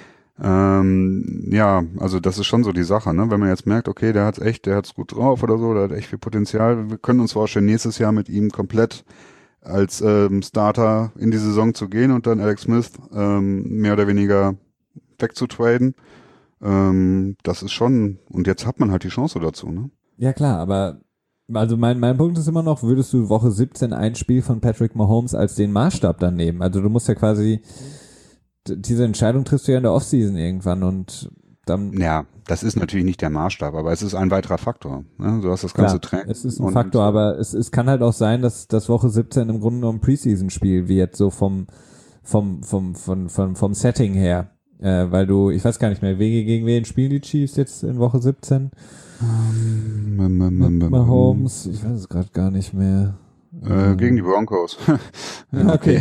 Ähm, ja, also das ist schon so die Sache, ne? Wenn man jetzt merkt, okay, der hat's echt, der hat's gut drauf oder so, der hat echt viel Potenzial. Wir können uns vorstellen, nächstes Jahr mit ihm komplett als ähm, Starter in die Saison zu gehen und dann Alex Smith ähm, mehr oder weniger wegzutraden. Ähm, das ist schon, und jetzt hat man halt die Chance dazu, ne? Ja klar, aber also mein mein Punkt ist immer noch, würdest du Woche siebzehn ein Spiel von Patrick Mahomes als den Maßstab dann nehmen? Also du musst ja quasi diese Entscheidung triffst du ja in der Offseason irgendwann und dann... Ja, das ist natürlich nicht der Maßstab, aber es ist ein weiterer Faktor. Ne? Du hast das ganze Training. Es ist ein Faktor, aber es, es kann halt auch sein, dass das Woche siebzehn im Grunde genommen ein Preseason-Spiel wird, so vom, vom, vom, vom, vom, vom Setting her. Äh, weil du, ich weiß gar nicht mehr, gegen wen spielen die Chiefs jetzt in Woche siebzehn? Um, Mahomes, ich weiß es gerade gar nicht mehr. Äh, gegen die Broncos. Ja, okay.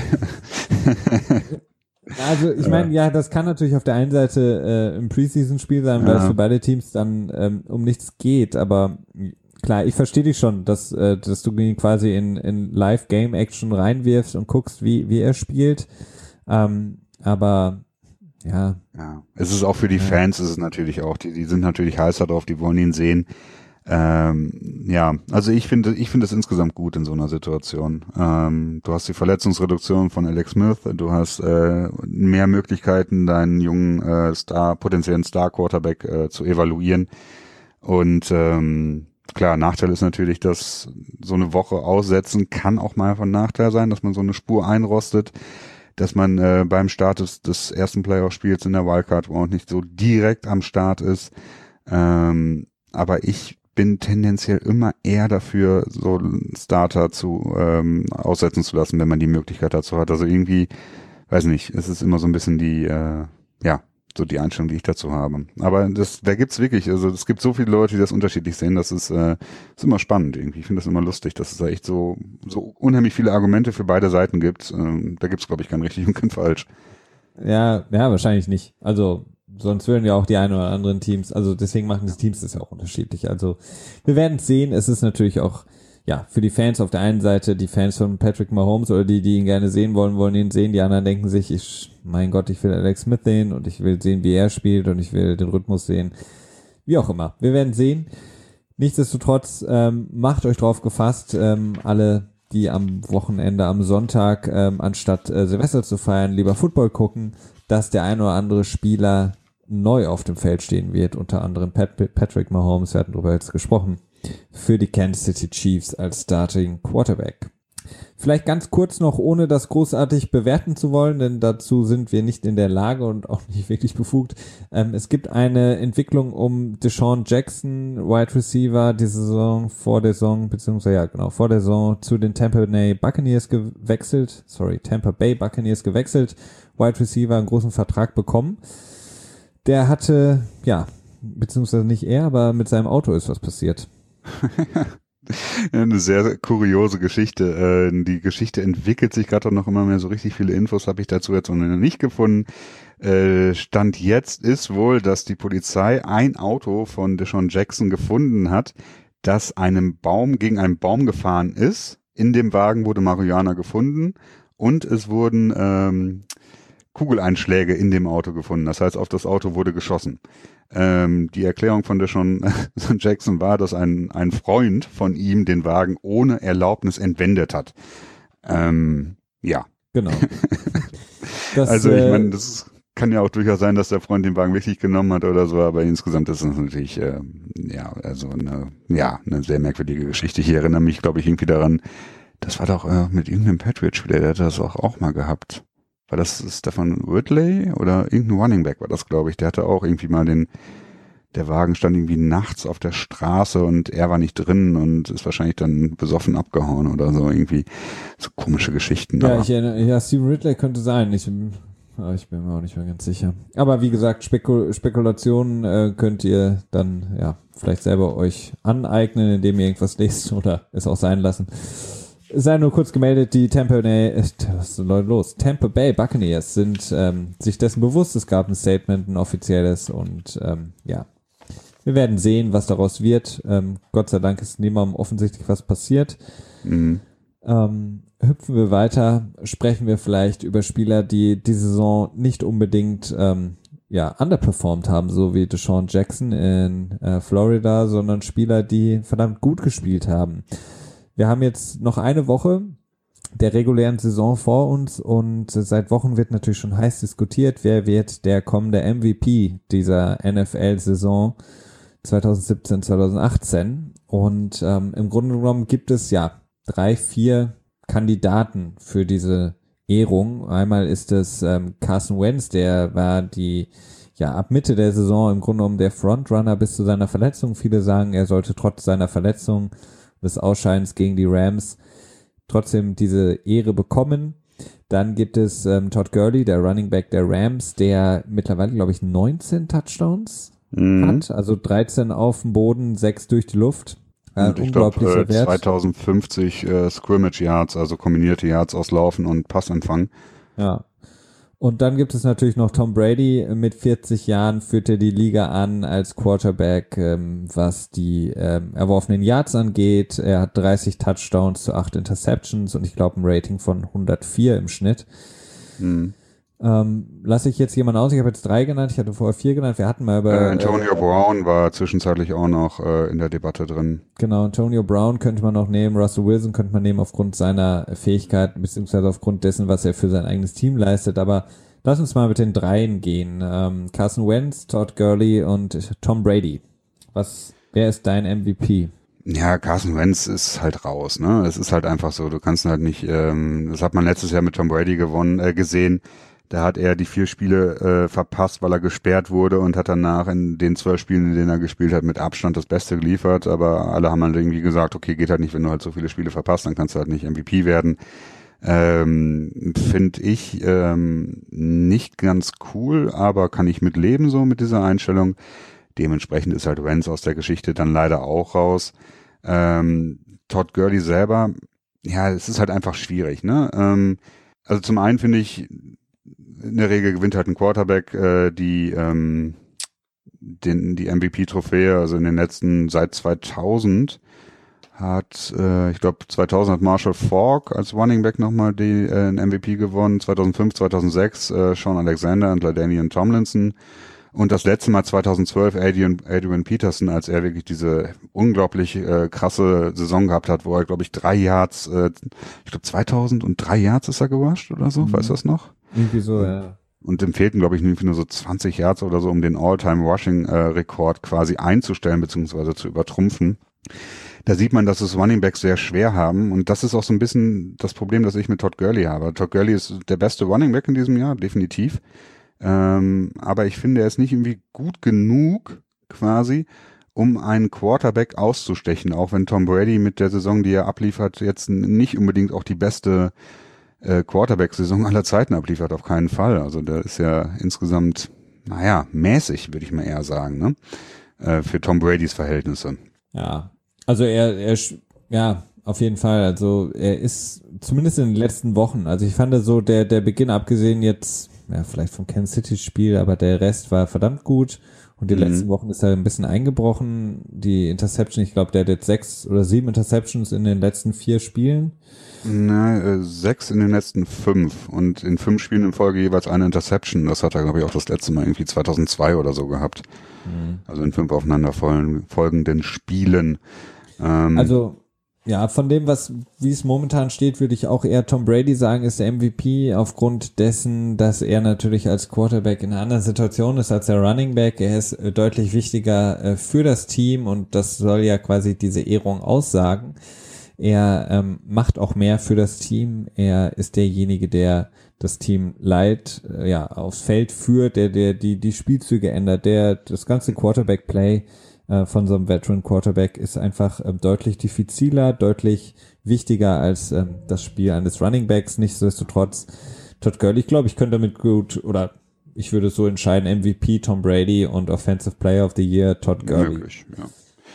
Also ich meine, ja, das kann natürlich auf der einen Seite äh, ein Preseason-Spiel sein, weil ja. es für beide Teams dann ähm, um nichts geht, aber klar, ich verstehe dich schon, dass äh, dass du ihn quasi in, in Live-Game-Action reinwirfst und guckst, wie wie er spielt, ähm, aber ja. Ja, es ist auch für die ja. Fans, ist es natürlich auch, die die sind natürlich heißer drauf, die wollen ihn sehen. Ähm, ja, also ich finde, ich finde es insgesamt gut in so einer Situation. Ähm, du hast die Verletzungsreduktion von Alex Smith, du hast äh, mehr Möglichkeiten, deinen jungen äh, Star, potenziellen Star-Quarterback äh, zu evaluieren. Und ähm, klar, Nachteil ist natürlich, dass so eine Woche aussetzen kann auch mal von Nachteil sein, dass man so eine Spur einrostet, dass man äh, beim Start des, des ersten Playoff-Spiels in der Wildcard Round nicht so direkt am Start ist. Ähm, aber ich bin tendenziell immer eher dafür, so einen Starter zu ähm, aussetzen zu lassen, wenn man die Möglichkeit dazu hat. Also irgendwie, weiß nicht, es ist immer so ein bisschen die, äh, ja, so die Einstellung, die ich dazu habe. Aber das, da gibt's wirklich, also es gibt so viele Leute, die das unterschiedlich sehen, das ist, äh, ist immer spannend irgendwie. Ich finde das immer lustig, dass es da echt so, so unheimlich viele Argumente für beide Seiten gibt. Ähm, da gibt's, glaube ich, kein richtig und kein falsch. Ja, ja, wahrscheinlich nicht. Also sonst würden ja auch die ein oder anderen Teams, also deswegen machen die Teams das ja auch unterschiedlich. Also wir werden es sehen. Es ist natürlich auch, ja, für die Fans auf der einen Seite, die Fans von Patrick Mahomes oder die, die ihn gerne sehen wollen, wollen ihn sehen. Die anderen denken sich, ich, mein Gott, ich will Alex Smith sehen und ich will sehen, wie er spielt und ich will den Rhythmus sehen. Wie auch immer. Wir werden sehen. Nichtsdestotrotz, ähm, macht euch drauf gefasst, ähm, alle, die am Wochenende, am Sonntag, ähm, anstatt äh, Silvester zu feiern, lieber Football gucken, dass der ein oder andere Spieler neu auf dem Feld stehen wird, unter anderem Pat- Patrick Mahomes, wir hatten darüber jetzt gesprochen, für die Kansas City Chiefs als Starting Quarterback. Vielleicht ganz kurz noch, ohne das großartig bewerten zu wollen, denn dazu sind wir nicht in der Lage und auch nicht wirklich befugt. Ähm, es gibt eine Entwicklung um DeSean Jackson, Wide Receiver, diese Saison, vor der Saison, beziehungsweise ja genau, vor der Saison zu den Tampa Bay Buccaneers gewechselt, sorry, Tampa Bay Buccaneers gewechselt, Wide Receiver einen großen Vertrag bekommen. Der hatte, ja, beziehungsweise nicht er, aber mit seinem Auto ist was passiert. Eine sehr kuriose Geschichte. Die Geschichte entwickelt sich gerade noch immer mehr. So richtig viele Infos habe ich dazu jetzt noch nicht gefunden. Stand jetzt ist wohl, dass die Polizei ein Auto von DeSean Jackson gefunden hat, das einem Baum gegen einen Baum gefahren ist. In dem Wagen wurde Marihuana gefunden und es wurden ähm, Kugeleinschläge in dem Auto gefunden. Das heißt, auf das Auto wurde geschossen. Ähm, die Erklärung von DeSean Jackson war, dass ein, ein Freund von ihm den Wagen ohne Erlaubnis entwendet hat. Ähm, ja. Genau. Das, also ich äh, meine, das kann ja auch durchaus sein, dass der Freund den Wagen wirklich genommen hat oder so, aber insgesamt ist es natürlich, äh, ja, also eine, ja, eine sehr merkwürdige Geschichte. Ich erinnere mich, glaube ich, irgendwie daran, das war doch äh, mit irgendeinem Patriot-Spieler, der hat das auch, auch mal gehabt. War das Stefan Ridley oder irgendein Running Back war das, glaube ich. Der hatte auch irgendwie mal den, der Wagen stand irgendwie nachts auf der Straße und er war nicht drin und ist wahrscheinlich dann besoffen abgehauen oder so. Irgendwie so komische Geschichten. Ja, ich erinnere, ja, Steven Ridley könnte sein. Ich, ich bin mir auch nicht mehr ganz sicher. Aber wie gesagt, Spekul- Spekulationen äh, könnt ihr dann ja vielleicht selber euch aneignen, indem ihr irgendwas lest oder es auch sein lassen. Sei nur kurz gemeldet, die Tampa Bay, äh, was ist denn Leute los? Tampa Bay Buccaneers sind ähm, sich dessen bewusst, es gab ein Statement, ein offizielles und ähm, ja, wir werden sehen, was daraus wird. Ähm, Gott sei Dank ist niemandem offensichtlich was passiert. Mhm. Ähm, hüpfen wir weiter, sprechen wir vielleicht über Spieler, die die Saison nicht unbedingt ähm, ja underperformed haben, so wie DeSean Jackson in äh, Florida, sondern Spieler, die verdammt gut gespielt haben. Wir haben jetzt noch eine Woche der regulären Saison vor uns und seit Wochen wird natürlich schon heiß diskutiert, wer wird der kommende M V P dieser N F L-Saison zwanzig siebzehn, zwanzig achtzehn. Und ähm, im Grunde genommen gibt es ja drei, vier Kandidaten für diese Ehrung. Einmal ist es ähm, Carson Wentz, der war die ja ab Mitte der Saison im Grunde genommen der Frontrunner bis zu seiner Verletzung. Viele sagen, er sollte trotz seiner Verletzung des Ausscheidens gegen die Rams trotzdem diese Ehre bekommen. Dann gibt es ähm, Todd Gurley, der Running Back der Rams, der mittlerweile, glaube ich, neunzehn Touchdowns mhm. hat. Also dreizehn auf dem Boden, sechs durch die Luft. Äh, und ich glaube äh, zweitausendfünfzig äh, Scrimmage Yards, also kombinierte Yards aus Laufen und Passempfang. Ja. Und dann gibt es natürlich noch Tom Brady. Mit vierzig Jahren führt er die Liga an als Quarterback, ähm, was die ähm, erworfenen Yards angeht. Er hat dreißig Touchdowns zu acht Interceptions und ich glaube ein Rating von hundertvier im Schnitt. Mhm. Ähm, lasse ich jetzt jemanden aus? Ich habe jetzt drei genannt, ich hatte vorher vier genannt. Wir hatten mal über... Äh, Antonio äh, Brown war zwischenzeitlich auch noch äh, in der Debatte drin. Genau, Antonio Brown könnte man noch nehmen, Russell Wilson könnte man nehmen aufgrund seiner Fähigkeiten, beziehungsweise aufgrund dessen, was er für sein eigenes Team leistet. Aber lass uns mal mit den dreien gehen. Ähm, Carson Wentz, Todd Gurley und Tom Brady. Was, wer ist dein M V P? Ja, Carson Wentz ist halt raus, ne? Es ist halt einfach so, du kannst halt nicht, ähm, das hat man letztes Jahr mit Tom Brady gewonnen, äh, gesehen. Da hat er die vier Spiele äh, verpasst, weil er gesperrt wurde und hat danach in den zwölf Spielen, in denen er gespielt hat, mit Abstand das Beste geliefert. Aber alle haben halt irgendwie gesagt, okay, geht halt nicht, wenn du halt so viele Spiele verpasst, dann kannst du halt nicht M V P werden. Ähm, finde ich ähm, nicht ganz cool, aber kann ich mit leben so mit dieser Einstellung. Dementsprechend ist halt Wentz aus der Geschichte dann leider auch raus. Ähm, Todd Gurley selber, ja, es ist halt einfach schwierig, ne? Ähm, also zum einen finde ich, in der Regel gewinnt halt ein Quarterback äh, die ähm, den die M V P-Trophäe, also in den letzten, seit zweitausend hat, äh, ich glaube zweitausend hat Marshall Faulk als Running Back nochmal die äh, einen M V P gewonnen, zweitausendfünf, zweitausendsechs äh, Sean Alexander und LaDainian Tomlinson und das letzte Mal zweitausendzwölf Adrian, Adrian Peterson, als er wirklich diese unglaublich äh, krasse Saison gehabt hat, wo er, glaube ich, drei Yards, äh, ich glaube zweitausend und drei Yards ist er gewascht oder so, mhm. Weißt du das noch? Irgendwie so, ja. Und dem fehlten, glaube ich, nur so zwanzig Yards oder so, um den All-Time-Rushing-Rekord quasi einzustellen, beziehungsweise zu übertrumpfen. da sieht man, dass es Running Backs sehr schwer haben und das ist auch so ein bisschen das Problem, das ich mit Todd Gurley habe. Todd Gurley ist der beste Running Back in diesem Jahr, definitiv. Ähm, aber ich finde, er ist nicht irgendwie gut genug quasi, um einen Quarterback auszustechen, auch wenn Tom Brady mit der Saison, die er abliefert, jetzt nicht unbedingt auch die beste äh, Quarterback-Saison aller Zeiten abliefert, auf keinen Fall. Also der ist ja insgesamt, naja, mäßig, würde ich mal eher sagen, ne? Äh, für Tom Bradys Verhältnisse. Ja, also er, er, ja, auf jeden Fall. Also er ist zumindest in den letzten Wochen, also ich fand so der, der Beginn, abgesehen jetzt, ja, vielleicht vom Kansas City Spiel, aber der Rest war verdammt gut. Und die mhm. letzten Wochen ist er ein bisschen eingebrochen. Die Interception, ich glaube, der hat jetzt sechs oder sieben Interceptions in den letzten vier Spielen. Na, äh, sechs in den letzten fünf und in fünf Spielen in Folge jeweils eine Interception. Das hat er, glaube ich, auch das letzte Mal irgendwie zweitausendzwei oder so gehabt. Mhm. Also in fünf aufeinander folgenden Spielen. Ähm, also ja, von dem, was wie es momentan steht, würde ich auch eher Tom Brady sagen, ist der M V P aufgrund dessen, dass er natürlich als Quarterback in einer anderen Situation ist als der Running Back. Er ist äh, deutlich wichtiger äh, für das Team und das soll ja quasi diese Ehrung aussagen. Er ähm, macht auch mehr für das Team. Er ist derjenige, der das Team leitet, äh, ja, aufs Feld führt, der der die die Spielzüge ändert, der das ganze Quarterback-Play von so einem Veteran Quarterback ist einfach ähm, deutlich diffiziler, deutlich wichtiger als ähm, das Spiel eines Running Backs. Nichtsdestotrotz, Todd Gurley, ich glaube, ich könnte damit gut, oder ich würde es so entscheiden, M V P Tom Brady und Offensive Player of the Year Todd Gurley. Möglich, ja.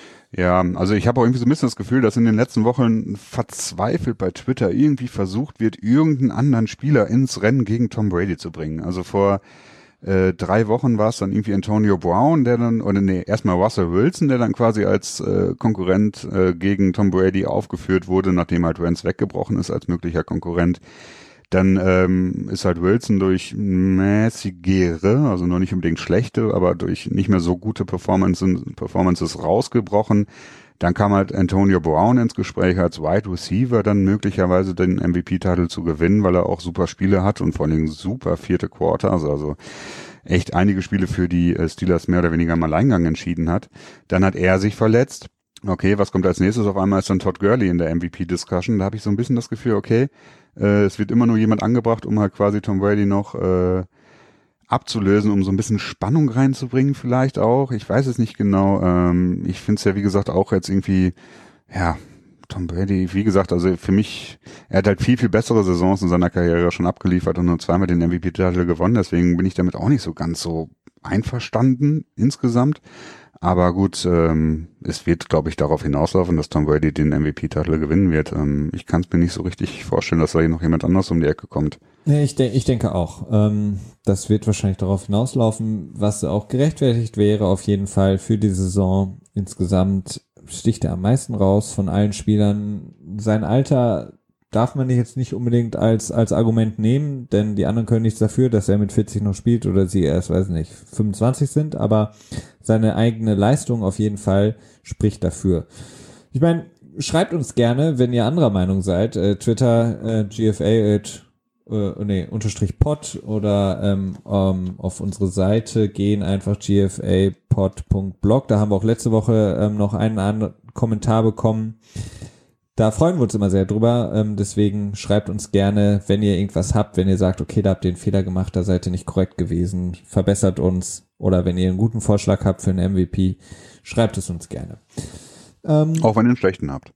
Ja, also ich habe auch irgendwie so ein bisschen das Gefühl, dass in den letzten Wochen verzweifelt bei Twitter irgendwie versucht wird, irgendeinen anderen Spieler ins Rennen gegen Tom Brady zu bringen. Also vor Äh, drei Wochen war es dann irgendwie Antonio Brown, der dann, oder nee, erstmal Russell Wilson, der dann quasi als äh, Konkurrent äh, gegen Tom Brady aufgeführt wurde, nachdem halt Wentz weggebrochen ist als möglicher Konkurrent. Dann ähm, ist halt Wilson durch mäßigere, also noch nicht unbedingt schlechte, aber durch nicht mehr so gute Performances, Performances rausgebrochen. Dann kam halt Antonio Brown ins Gespräch als Wide Receiver, dann möglicherweise den M V P-Titel zu gewinnen, weil er auch super Spiele hat und vor allem super vierte Quarters, also echt einige Spiele für die Steelers mehr oder weniger im Alleingang entschieden hat. Dann hat er sich verletzt. Okay, was kommt als nächstes? Auf einmal ist dann Todd Gurley in der M V P-Discussion. Da habe ich so ein bisschen das Gefühl, okay, äh, es wird immer nur jemand angebracht, um halt quasi Tom Brady noch äh, abzulösen, um so ein bisschen Spannung reinzubringen vielleicht auch. Ich weiß es nicht genau. Ähm, ich finde es ja, wie gesagt, auch jetzt irgendwie, ja, Tom Brady, wie gesagt, also für mich, er hat halt viel, viel bessere Saisons in seiner Karriere schon abgeliefert und nur zweimal den M V P-Titel gewonnen. Deswegen bin ich damit auch nicht so ganz so einverstanden insgesamt. Aber gut, ähm, es wird, glaube ich, darauf hinauslaufen, dass Tom Brady den M V P-Titel gewinnen wird. Ähm, ich kann es mir nicht so richtig vorstellen, dass da hier noch jemand anders um die Ecke kommt. Nee, ich, de- ich denke auch. Ähm, das wird wahrscheinlich darauf hinauslaufen, was auch gerechtfertigt wäre, auf jeden Fall für die Saison. Insgesamt sticht er am meisten raus von allen Spielern. Sein Alter darf man jetzt nicht unbedingt als als Argument nehmen, denn die anderen können nichts dafür, dass er mit vierzig noch spielt oder sie erst, weiß nicht, fünfundzwanzig sind, aber seine eigene Leistung auf jeden Fall spricht dafür. Ich meine, schreibt uns gerne, wenn ihr anderer Meinung seid, äh, Twitter, äh, G F A, äh, äh, nee, unterstrich pod oder ähm, um, auf unsere Seite gehen, einfach g f a pod punkt blog, da haben wir auch letzte Woche ähm, noch einen anderen Kommentar bekommen. Da freuen wir uns immer sehr drüber, ähm, deswegen schreibt uns gerne, wenn ihr irgendwas habt, wenn ihr sagt, okay, da habt ihr einen Fehler gemacht, da seid ihr nicht korrekt gewesen, verbessert uns, oder wenn ihr einen guten Vorschlag habt für einen M V P, schreibt es uns gerne. Ähm, Auch wenn ihr einen schlechten habt.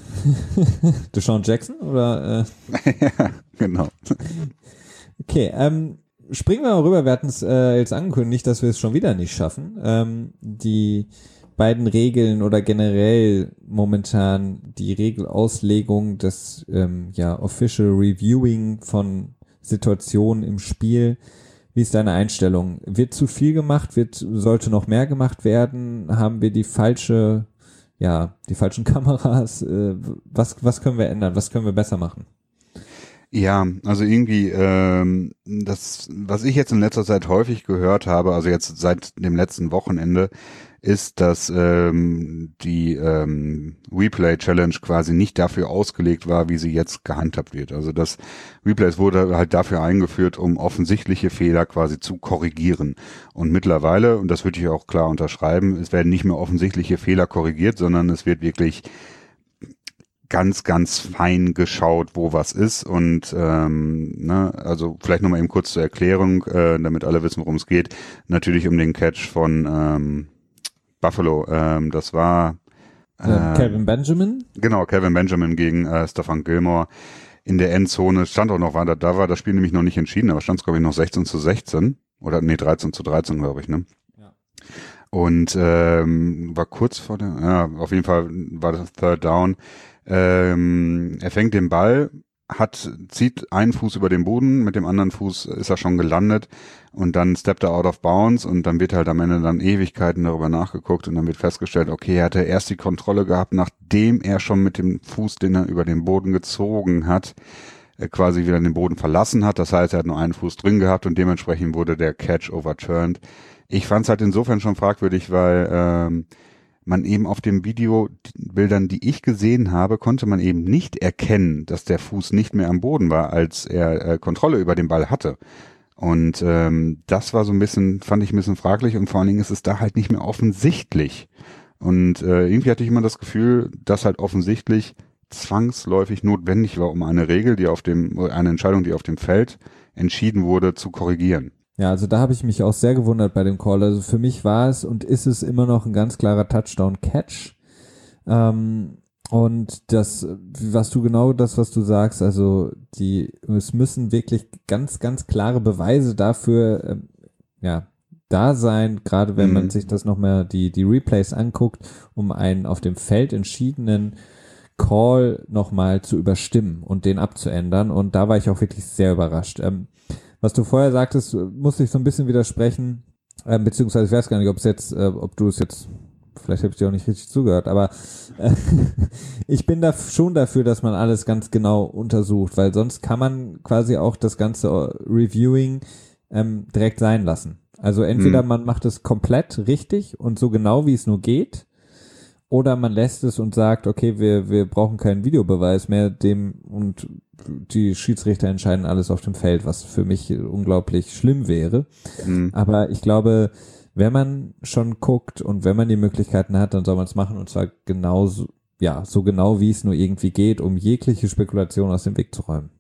Deshaun Jackson oder? Äh? Ja, genau. Okay, ähm, springen wir mal rüber, wir hatten es äh, jetzt angekündigt, dass wir es schon wieder nicht schaffen. Ähm, die beiden Regeln oder generell momentan die Regelauslegung des ähm, ja Official Reviewing von Situationen im Spiel. Wie ist deine Einstellung? Wird zu viel gemacht? Wird sollte noch mehr gemacht werden? Haben wir die falsche, ja, die falschen Kameras? Äh, was was können wir ändern? Was können wir besser machen? Ja, also irgendwie ähm, das, was ich jetzt in letzter Zeit häufig gehört habe, also jetzt seit dem letzten Wochenende, ist, dass ähm, die ähm, Replay-Challenge quasi nicht dafür ausgelegt war, wie sie jetzt gehandhabt wird. Also das Replays wurde halt dafür eingeführt, um offensichtliche Fehler quasi zu korrigieren. Und mittlerweile, und das würde ich auch klar unterschreiben, es werden nicht mehr offensichtliche Fehler korrigiert, sondern es wird wirklich ganz, ganz fein geschaut, wo was ist und ähm, ne, also vielleicht nochmal eben kurz zur Erklärung, äh, damit alle wissen, worum es geht. Natürlich um den Catch von ähm, Buffalo. Ähm, das war äh, Kelvin Benjamin. Genau, Kelvin Benjamin gegen äh, Stephon Gilmore in der Endzone. Stand auch noch, war da, da war das Spiel nämlich noch nicht entschieden, aber stand es, glaube ich, noch sechzehn zu sechzehn oder nee, dreizehn zu dreizehn, glaube ich, ne? Ja. Und ähm, war kurz vor der, ja, auf jeden Fall war das Third Down. Ähm, er fängt den Ball, hat, zieht einen Fuß über den Boden, mit dem anderen Fuß ist er schon gelandet und dann steppt er out of bounds und dann wird halt am Ende dann Ewigkeiten darüber nachgeguckt und dann wird festgestellt, okay, er hatte erst die Kontrolle gehabt, nachdem er schon mit dem Fuß, den er über den Boden gezogen hat, quasi wieder den Boden verlassen hat. Das heißt, er hat nur einen Fuß drin gehabt und dementsprechend wurde der Catch overturned. Ich fand es halt insofern schon fragwürdig, weil ähm, man eben auf dem Videobildern, die ich gesehen habe, konnte man eben nicht erkennen, dass der Fuß nicht mehr am Boden war, als er äh, Kontrolle über den Ball hatte. Und ähm, das war so ein bisschen, fand ich ein bisschen fraglich und vor allen Dingen ist es da halt nicht mehr offensichtlich. Und äh, irgendwie hatte ich immer das Gefühl, dass halt offensichtlich zwangsläufig notwendig war, um eine Regel, die auf dem, eine Entscheidung, die auf dem Feld entschieden wurde, zu korrigieren. Ja, also da habe ich mich auch sehr gewundert bei dem Call. Also für mich war es und ist es immer noch ein ganz klarer Touchdown-Catch. Ähm, und das, was du genau das, was du sagst, also die, es müssen wirklich ganz, ganz klare Beweise dafür, ähm, ja, da sein, gerade wenn mhm. man sich das nochmal die, die Replays anguckt, um einen auf dem Feld entschiedenen Call nochmal zu überstimmen und den abzuändern. Und da war ich auch wirklich sehr überrascht. Ähm, Was du vorher sagtest, musste ich so ein bisschen widersprechen, äh, beziehungsweise ich weiß gar nicht, ob es jetzt, äh, ob du es jetzt, vielleicht habe ich dir auch nicht richtig zugehört, aber äh, ich bin da schon dafür, dass man alles ganz genau untersucht, weil sonst kann man quasi auch das ganze Reviewing ähm, direkt sein lassen. Also entweder hm. man macht es komplett richtig und so genau, wie es nur geht, oder man lässt es und sagt, okay, wir wir brauchen keinen Videobeweis mehr, dem und die Schiedsrichter entscheiden alles auf dem Feld, was für mich unglaublich schlimm wäre. Mhm. Aber ich glaube, wenn man schon guckt und wenn man die Möglichkeiten hat, dann soll man es machen und zwar genauso, ja, so genau wie es nur irgendwie geht, um jegliche Spekulation aus dem Weg zu räumen.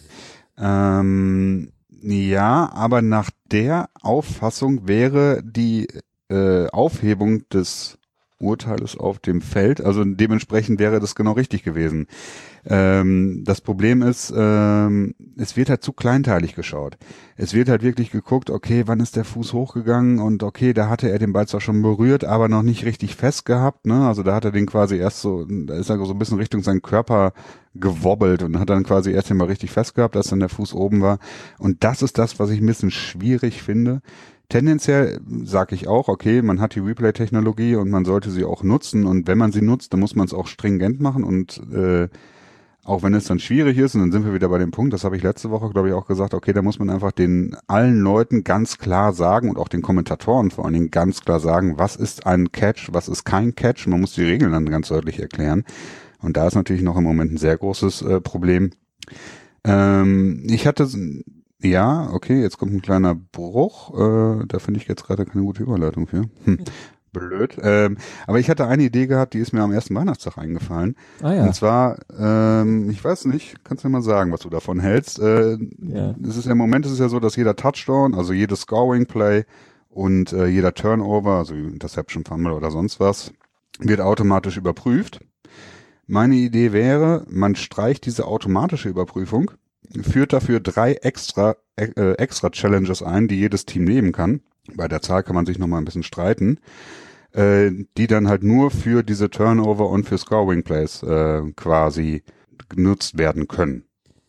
Ähm, ja, aber nach der Auffassung wäre die äh, Aufhebung des Urteiles auf dem Feld, also dementsprechend wäre das genau richtig gewesen. Ähm, das Problem ist, ähm, es wird halt zu kleinteilig geschaut. Es wird halt wirklich geguckt, okay, wann ist der Fuß hochgegangen und okay, da hatte er den Ball zwar schon berührt, aber noch nicht richtig fest gehabt, ne? Also da hat er den quasi erst so, da ist er so ein bisschen Richtung seinen Körper gewobbelt und hat dann quasi erst den Ball richtig fest gehabt, als dann der Fuß oben war. Und das ist das, was ich ein bisschen schwierig finde. Tendenziell sage ich auch, okay, man hat die Replay-Technologie und man sollte sie auch nutzen und wenn man sie nutzt, dann muss man es auch stringent machen und äh, auch wenn es dann schwierig ist, und dann sind wir wieder bei dem Punkt, das habe ich letzte Woche, glaube ich, auch gesagt, okay, da muss man einfach den allen Leuten ganz klar sagen und auch den Kommentatoren vor allen Dingen ganz klar sagen, was ist ein Catch, was ist kein Catch, man muss die Regeln dann ganz deutlich erklären und da ist natürlich noch im Moment ein sehr großes äh, Problem. Ähm, ich hatte Ja, okay, jetzt kommt ein kleiner Bruch. Äh, da finde ich jetzt gerade keine gute Überleitung für. Hm, blöd. Ähm, aber ich hatte eine Idee gehabt, die ist mir am ersten Weihnachtstag eingefallen. Ah ja. Und zwar, ähm, ich weiß nicht, kannst du mir mal sagen, was du davon hältst. Äh, ja. Es ist ja, im Moment ist es ja so, dass jeder Touchdown, also jedes Scoring Play und äh, jeder Turnover, also Interception, Fumble oder sonst was, wird automatisch überprüft. Meine Idee wäre, man streicht diese automatische Überprüfung, führt dafür drei extra äh, extra Challenges ein, die jedes Team nehmen kann. Bei der Zahl kann man sich nochmal ein bisschen streiten, äh, die dann halt nur für diese Turnover und für Scoring Plays äh, quasi genutzt werden können.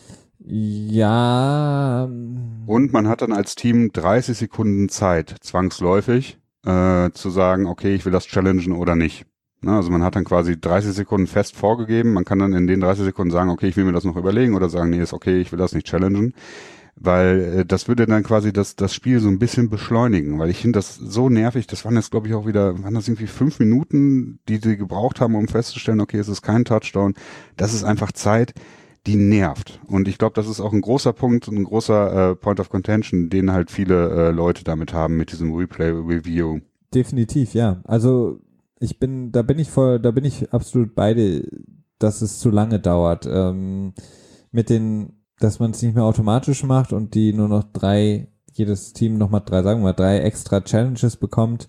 Ja. Und man hat dann als Team dreißig Sekunden Zeit, zwangsläufig, äh, zu sagen, okay, ich will das challengen oder nicht. Na, also man hat dann quasi dreißig Sekunden fest vorgegeben. Man kann dann in den dreißig Sekunden sagen, okay, ich will mir das noch überlegen oder sagen, nee, ist okay, ich will das nicht challengen. Weil äh, das würde dann quasi das das Spiel so ein bisschen beschleunigen, weil ich finde das so nervig. Das waren jetzt, glaube ich, auch wieder, waren das irgendwie fünf Minuten, die sie gebraucht haben, um festzustellen, okay, es ist kein Touchdown. Das ist einfach Zeit, die nervt. Und ich glaube, das ist auch ein großer Punkt, ein großer äh, Point of Contention, den halt viele äh, Leute damit haben, mit diesem Replay-Review. Definitiv, ja. Also ich bin, da bin ich voll, da bin ich absolut beide, dass es zu lange dauert. Ähm, mit den, dass man es nicht mehr automatisch macht und die nur noch drei, jedes Team nochmal drei, sagen wir mal, drei extra Challenges bekommt,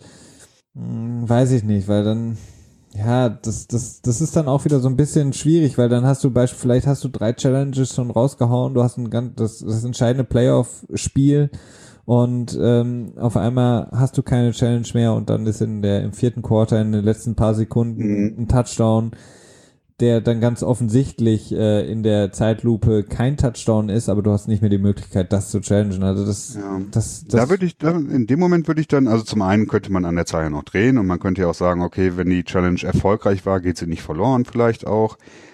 mh, weiß ich nicht, weil dann, ja, das, das, das ist dann auch wieder so ein bisschen schwierig, weil dann hast du beispielsweise, vielleicht hast du drei Challenges schon rausgehauen, du hast ein ganz, das, das entscheidende Playoff-Spiel und ähm, auf einmal hast du keine Challenge mehr und dann ist in der im vierten Quarter in den letzten paar Sekunden mhm. ein Touchdown, der dann ganz offensichtlich äh, in der Zeitlupe kein Touchdown ist, aber du hast nicht mehr die Möglichkeit, das zu challengen. Also das, ja. das, das da würde ich, da, in dem Moment würde ich dann, also zum einen könnte man an der Zahl noch drehen und man könnte ja auch sagen, okay, wenn die Challenge erfolgreich war, geht sie nicht verloren vielleicht auch.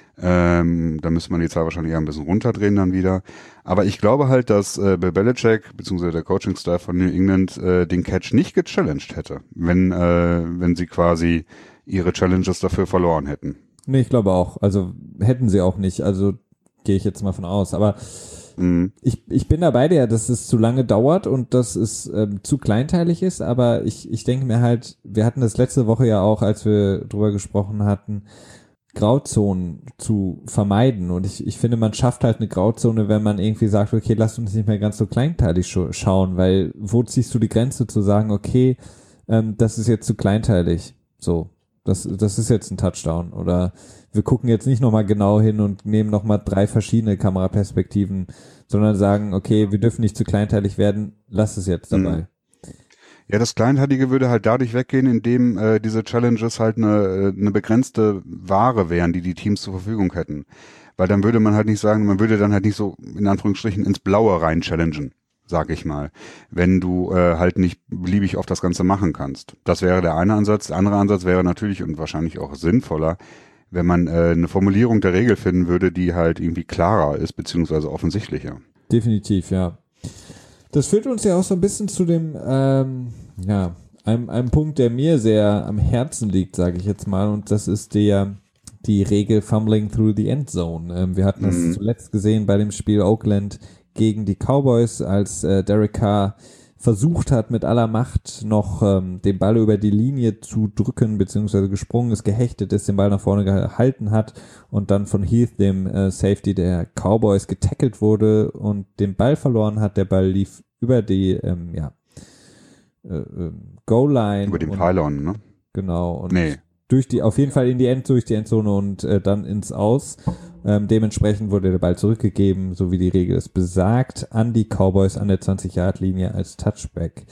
Ähm, da müsste man die Zahl wahrscheinlich eher ein bisschen runterdrehen dann wieder. Aber ich glaube halt, dass äh, Bill Belichick, beziehungsweise der Coaching-Staff von New England, äh, den Catch nicht gechallenged hätte, wenn, äh, wenn sie quasi ihre Challenges dafür verloren hätten. Nee, ich glaube auch. Also hätten sie auch nicht. Also gehe ich jetzt mal von aus. Aber mhm. ich, ich bin da bei dir, dass es zu lange dauert und dass es ähm, zu kleinteilig ist. Aber ich, ich denke mir halt, wir hatten das letzte Woche ja auch, als wir drüber gesprochen hatten, Grauzonen zu vermeiden. Und ich, ich finde, man schafft halt eine Grauzone, wenn man irgendwie sagt, okay, lasst uns nicht mehr ganz so kleinteilig sch- schauen. Weil wo ziehst du die Grenze zu sagen, okay, ähm, das ist jetzt zu kleinteilig. So. Das, das ist jetzt ein Touchdown oder wir gucken jetzt nicht nochmal genau hin und nehmen nochmal drei verschiedene Kameraperspektiven, sondern sagen, okay, wir dürfen nicht zu kleinteilig werden, lass es jetzt dabei. Ja, das Kleinteilige würde halt dadurch weggehen, indem äh, diese Challenges halt eine, eine begrenzte Ware wären, die die Teams zur Verfügung hätten. Weil dann würde man halt nicht sagen, man würde dann halt nicht so in Anführungsstrichen ins Blaue rein challengen. Sag ich mal, wenn du äh, halt nicht beliebig oft das Ganze machen kannst. Das wäre der eine Ansatz. Der andere Ansatz wäre natürlich und wahrscheinlich auch sinnvoller, wenn man äh, eine Formulierung der Regel finden würde, die halt irgendwie klarer ist, beziehungsweise offensichtlicher. Definitiv, ja. Das führt uns ja auch so ein bisschen zu dem, ähm, ja, einem, einem Punkt, der mir sehr am Herzen liegt, sage ich jetzt mal, und das ist der die Regel Fumbling Through the End Zone. Ähm, wir hatten das mhm. zuletzt gesehen bei dem Spiel Oakland gegen die Cowboys, als äh, Derek Carr versucht hat, mit aller Macht noch ähm, den Ball über die Linie zu drücken, beziehungsweise gesprungen ist, gehechtet ist, den Ball nach vorne gehalten hat und dann von Heath, dem äh, Safety der Cowboys, getackelt wurde und den Ball verloren hat. Der Ball lief über die ähm, ja, äh, äh, Goal-Line. Über den Pylon, ne? Genau. Und nee. durch die, auf jeden Fall in die End, durch die Endzone und äh, dann ins Aus. Ähm, dementsprechend wurde der Ball zurückgegeben, so wie die Regel es besagt, an die Cowboys an der zwanzig-Yard-Linie als Touchback.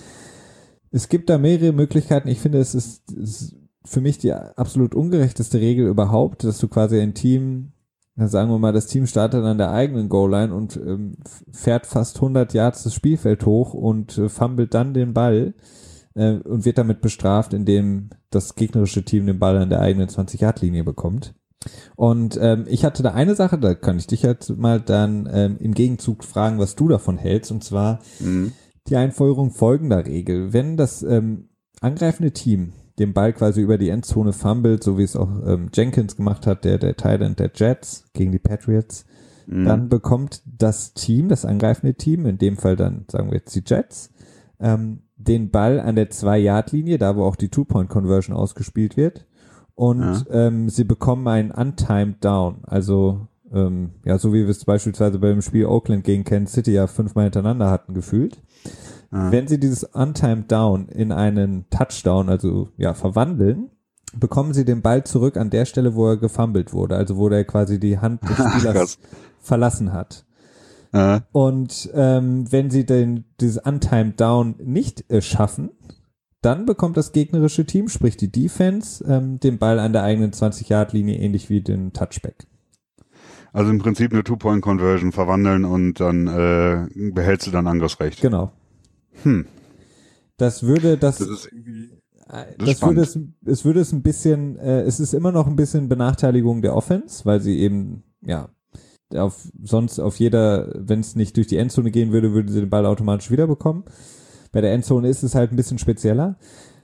Es gibt da mehrere Möglichkeiten. Ich finde, es ist, es ist für mich die absolut ungerechteste Regel überhaupt, dass du quasi ein Team, sagen wir mal, das Team startet an der eigenen Goal-Line und ähm, fährt fast hundert Yards das Spielfeld hoch und äh, fummelt dann den Ball äh, und wird damit bestraft, indem das gegnerische Team den Ball an der eigenen zwanzig-Yard-Linie bekommt. Und ähm, ich hatte da eine Sache, da kann ich dich jetzt mal dann ähm, im Gegenzug fragen, was du davon hältst, und zwar mhm. die Einfeuerung folgender Regel. Wenn das ähm, angreifende Team den Ball quasi über die Endzone fummelt, so wie es auch ähm, Jenkins gemacht hat, der der Tight End der Jets gegen die Patriots, mhm. dann bekommt das Team, das angreifende Team, in dem Fall dann sagen wir jetzt die Jets, ähm, den Ball an der zwei-Yard-Linie, da wo auch die Two-Point-Conversion ausgespielt wird. Und ja. ähm, sie bekommen einen Untimed Down, also ähm, ja, so wie wir es beispielsweise beim Spiel Oakland gegen Kansas City ja fünfmal hintereinander hatten gefühlt. Ja. Wenn sie dieses Untimed Down in einen Touchdown, also ja, verwandeln, bekommen sie den Ball zurück an der Stelle, wo er gefummelt wurde, also wo der quasi die Hand des Spielers verlassen hat. Ja. Und ähm, wenn sie den dieses Untimed Down nicht äh, schaffen, dann bekommt das gegnerische Team, sprich die Defense, ähm, den Ball an der eigenen zwanzig-Yard-Linie, ähnlich wie den Touchback. Also im Prinzip eine Two-Point-Conversion verwandeln und dann äh, behältst du dann Angriffsrecht. Genau. Hm. Das würde das, das, ist irgendwie, das, das würde es, es würde es ein bisschen, äh, es ist immer noch ein bisschen Benachteiligung der Offense, weil sie eben, ja, auf, sonst auf jeder, wenn es nicht durch die Endzone gehen würde, würde sie den Ball automatisch wiederbekommen. Bei der Endzone ist es halt ein bisschen spezieller.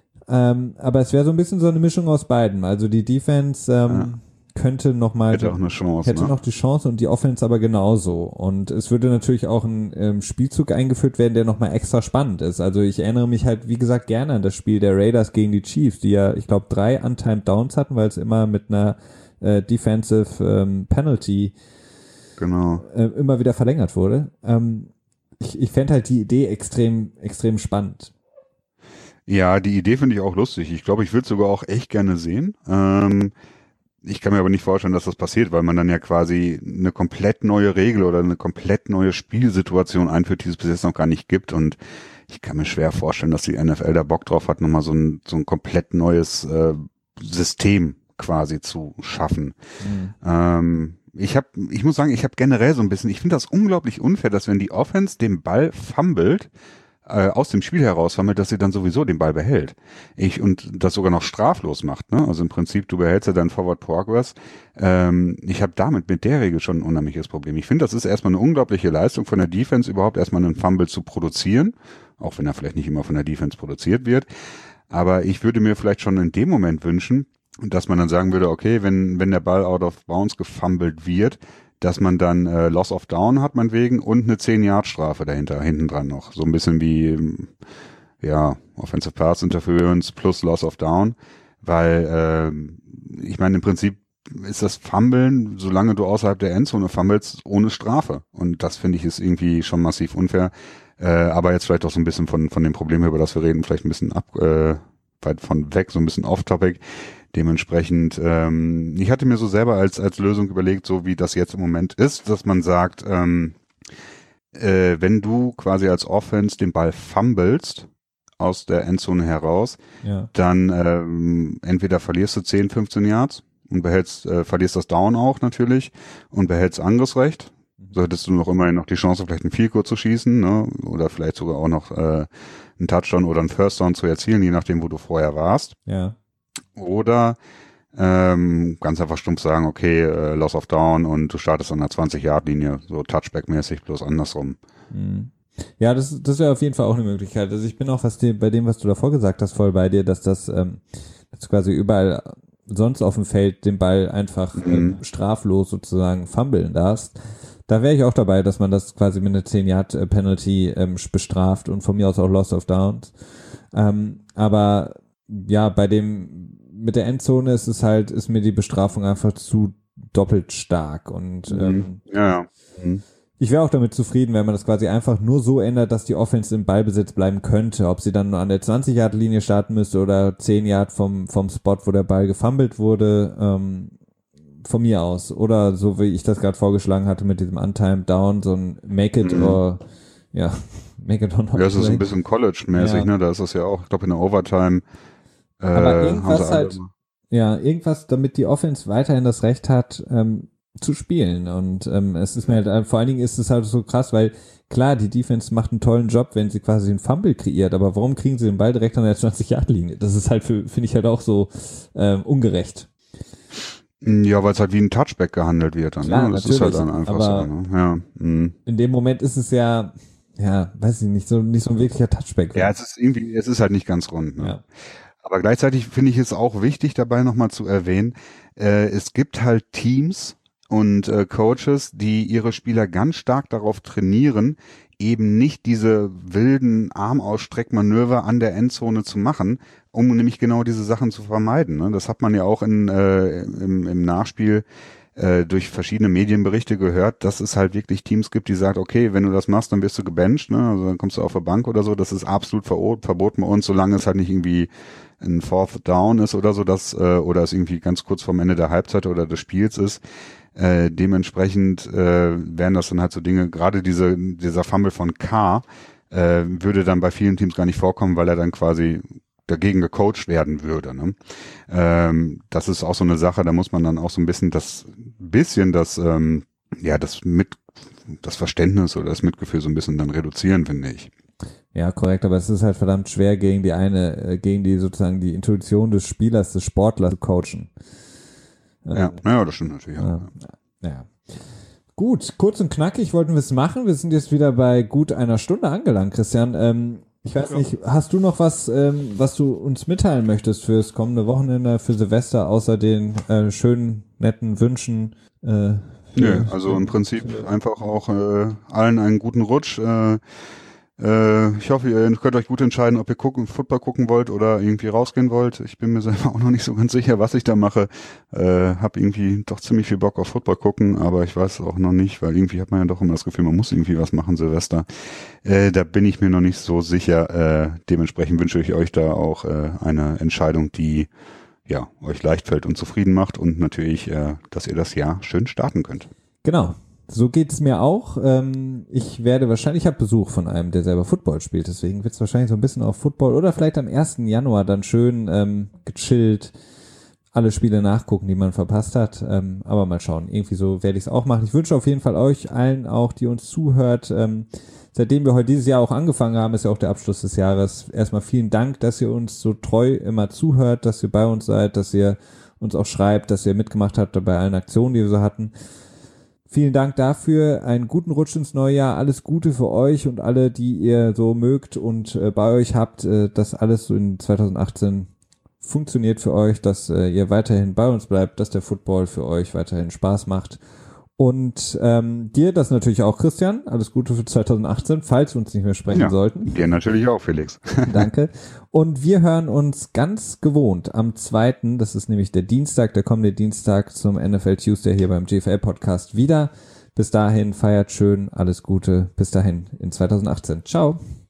Ähm, aber es wäre so ein bisschen so eine Mischung aus beiden. Also die Defense ähm, ja. könnte noch mal hätte auch eine Chance, hätte ne? noch die Chance und die Offense aber genauso. Und es würde natürlich auch ein ähm, Spielzug eingeführt werden, der noch mal extra spannend ist. Also ich erinnere mich halt, wie gesagt, gerne an das Spiel der Raiders gegen die Chiefs, die ja, ich glaube, drei Untimed Downs hatten, weil es immer mit einer äh, Defensive ähm, Penalty genau. äh, immer wieder verlängert wurde. Ähm, ich ich fände halt die Idee extrem, extrem spannend. Ja, die Idee finde ich auch lustig. Ich glaube, ich würde es sogar auch echt gerne sehen. Ähm, ich kann mir aber nicht vorstellen, dass das passiert, weil man dann ja quasi eine komplett neue Regel oder eine komplett neue Spielsituation einführt, die es bis jetzt noch gar nicht gibt. Und ich kann mir schwer vorstellen, dass die N F L da Bock drauf hat, nochmal so ein, so ein komplett neues äh, System quasi zu schaffen. Mhm. Ähm, ich habe, ich muss sagen, ich habe generell so ein bisschen, ich finde das unglaublich unfair, dass wenn die Offense den Ball fummelt, aus dem Spiel heraus vermittelt, dass sie dann sowieso den Ball behält. Ich und das sogar noch straflos macht, ne? Also im Prinzip, du behältst ja deinen Forward Progress. Ähm, ich habe damit mit der Regel schon ein unheimliches Problem. Ich finde, das ist erstmal eine unglaubliche Leistung von der Defense, überhaupt erstmal einen Fumble zu produzieren, auch wenn er vielleicht nicht immer von der Defense produziert wird. Aber ich würde mir vielleicht schon in dem Moment wünschen, dass man dann sagen würde, okay, wenn wenn der Ball out of bounds gefummelt wird, dass man dann äh, Loss of Down hat, meinetwegen, und eine zehn-Yard-Strafe dahinter, hinten dran noch. So ein bisschen wie, ja, Offensive Pass Interference plus Loss of Down, weil, äh, ich meine, im Prinzip ist das Fummeln, solange du außerhalb der Endzone fummelst, ohne Strafe. Und das finde ich ist irgendwie schon massiv unfair. Äh, aber jetzt vielleicht auch so ein bisschen von von dem Problem, über das wir reden, vielleicht ein bisschen ab, äh, weit von weg, so ein bisschen off-topic. Dementsprechend, ähm, ich hatte mir so selber als als Lösung überlegt, so wie das jetzt im Moment ist, dass man sagt, ähm, äh, wenn du quasi als Offense den Ball fummelst aus der Endzone heraus, ja. dann ähm, entweder verlierst du zehn, fünfzehn Yards und behältst, äh, verlierst das Down auch natürlich und behältst Angriffsrecht. So hättest du noch immerhin noch die Chance, vielleicht ein Field Goal zu schießen, ne? Oder vielleicht sogar auch noch äh, einen Touchdown oder einen First Down zu erzielen, je nachdem, wo du vorher warst. Ja. Oder ähm, ganz einfach stumpf sagen, okay, äh, Loss of Down und du startest an der zwanzig-Yard-Linie, so Touchback-mäßig, bloß andersrum. Mhm. Ja, das, das wäre auf jeden Fall auch eine Möglichkeit. Also ich bin auch was die, bei dem, was du davor gesagt hast, voll bei dir, dass das ähm, dass quasi überall sonst auf dem Feld den Ball einfach mhm. ähm, straflos sozusagen fummeln darfst. Da wäre ich auch dabei, dass man das quasi mit einer zehn-Yard-Penalty ähm, bestraft und von mir aus auch Loss of Downs. Ähm, aber ja, bei dem mit der Endzone ist es halt, ist mir die Bestrafung einfach zu doppelt stark und mhm. ähm, ja, ja. Mhm. Ich wäre auch damit zufrieden, wenn man das quasi einfach nur so ändert, dass die Offense im Ballbesitz bleiben könnte. Ob sie dann nur an der zwanzig-Yard-Linie starten müsste oder zehn Yard vom vom Spot, wo der Ball gefummelt wurde, ähm, von mir aus. Oder so, wie ich das gerade vorgeschlagen hatte mit diesem Untimed Down, so ein Make it mhm. or, ja, Make it or not. Ja, das ist so ein bisschen College-mäßig, ja. ne? Da ist das ja auch, ich glaube in der Overtime. Äh, Aber irgendwas halt, ja, irgendwas, damit die Offense weiterhin das Recht hat, ähm, zu spielen und ähm, es ist mir halt, vor allen Dingen ist es halt so krass, weil klar, die Defense macht einen tollen Job, wenn sie quasi einen Fumble kreiert, aber warum kriegen sie den Ball direkt an der zwanzig-Yard-Linie? Das ist halt, finde ich halt auch so ähm, ungerecht. Ja, weil es halt wie ein Touchback gehandelt wird. Dann, klar, ne? Das natürlich, ist halt dann einfach so. Ne? Ja. Mhm. In dem Moment ist es ja, ja, weiß ich nicht, so nicht so ein wirklicher Touchback. Ja, es ist irgendwie, es ist halt nicht ganz rund. Ne? Ja. Aber gleichzeitig finde ich es auch wichtig, dabei nochmal zu erwähnen, äh, es gibt halt Teams und äh, Coaches, die ihre Spieler ganz stark darauf trainieren, eben nicht diese wilden Armausstreckmanöver an der Endzone zu machen, um nämlich genau diese Sachen zu vermeiden. Ne? Das hat man ja auch in, äh, im, im Nachspiel äh, durch verschiedene Medienberichte gehört, dass es halt wirklich Teams gibt, die sagen, okay, wenn du das machst, dann wirst du gebencht, ne? Also dann kommst du auf der Bank oder so. Das ist absolut verboten bei uns, solange es halt nicht irgendwie ein Fourth Down ist oder so, dass, äh, oder es irgendwie ganz kurz vorm Ende der Halbzeit oder des Spiels ist. Äh, dementsprechend äh, wären das dann halt so Dinge, gerade diese dieser Fumble von K äh, würde dann bei vielen Teams gar nicht vorkommen, weil er dann quasi dagegen gecoacht werden würde. Ne? Ähm, das ist auch so eine Sache, da muss man dann auch so ein bisschen das bisschen das ähm, ja das mit das Verständnis oder das Mitgefühl so ein bisschen dann reduzieren, finde ich. Ja, korrekt, aber es ist halt verdammt schwer gegen die eine, äh, gegen die sozusagen die Intuition des Spielers, des Sportlers zu coachen. Ja, ja, das stimmt natürlich. Ja, ja. Gut, kurz und knackig wollten wir es machen. Wir sind jetzt wieder bei gut einer Stunde angelangt, Christian. Ähm, ich weiß nicht, hast du noch was, ähm, was du uns mitteilen möchtest fürs kommende Wochenende, für Silvester, außer den äh, schönen, netten Wünschen? Äh, Nö, also im Prinzip einfach auch äh, allen einen guten Rutsch. Äh, Äh, ich hoffe, ihr könnt euch gut entscheiden, ob ihr gucken, Football gucken wollt oder irgendwie rausgehen wollt. Ich bin mir selber auch noch nicht so ganz sicher, was ich da mache. Äh, hab irgendwie doch ziemlich viel Bock auf Football gucken, aber ich weiß auch noch nicht, weil irgendwie hat man ja doch immer das Gefühl, man muss irgendwie was machen, Silvester. Äh, da bin ich mir noch nicht so sicher. Äh, dementsprechend wünsche ich euch da auch äh, eine Entscheidung, die ja euch leicht fällt und zufrieden macht und natürlich, äh, dass ihr das Jahr schön starten könnt. Genau. So geht's mir auch. Ähm, ich werde wahrscheinlich, ich habe Besuch von einem, der selber Football spielt, deswegen wird's wahrscheinlich so ein bisschen auf Football oder vielleicht am ersten Januar dann schön ähm, gechillt alle Spiele nachgucken, die man verpasst hat. Ähm, aber mal schauen, irgendwie so werde ich es auch machen. Ich wünsche auf jeden Fall euch allen auch, die uns zuhört, ähm, seitdem wir heute dieses Jahr auch angefangen haben, ist ja auch der Abschluss des Jahres. Erstmal vielen Dank, dass ihr uns so treu immer zuhört, dass ihr bei uns seid, dass ihr uns auch schreibt, dass ihr mitgemacht habt bei allen Aktionen, die wir so hatten. Vielen Dank dafür, einen guten Rutsch ins neue Jahr, alles Gute für euch und alle, die ihr so mögt und äh, bei euch habt, äh, dass alles so in zwanzig achtzehn funktioniert für euch, dass äh, ihr weiterhin bei uns bleibt, dass der Football für euch weiterhin Spaß macht. Und ähm, dir das natürlich auch, Christian, alles Gute für zwanzig achtzehn, falls wir uns nicht mehr sprechen ja, sollten. Dir natürlich auch, Felix. Danke. Und wir hören uns ganz gewohnt am zweiten, das ist nämlich der Dienstag, der kommende Dienstag zum N F L Tuesday hier beim G F L Podcast wieder. Bis dahin, feiert schön, alles Gute, bis dahin in zwanzig achtzehn. Ciao.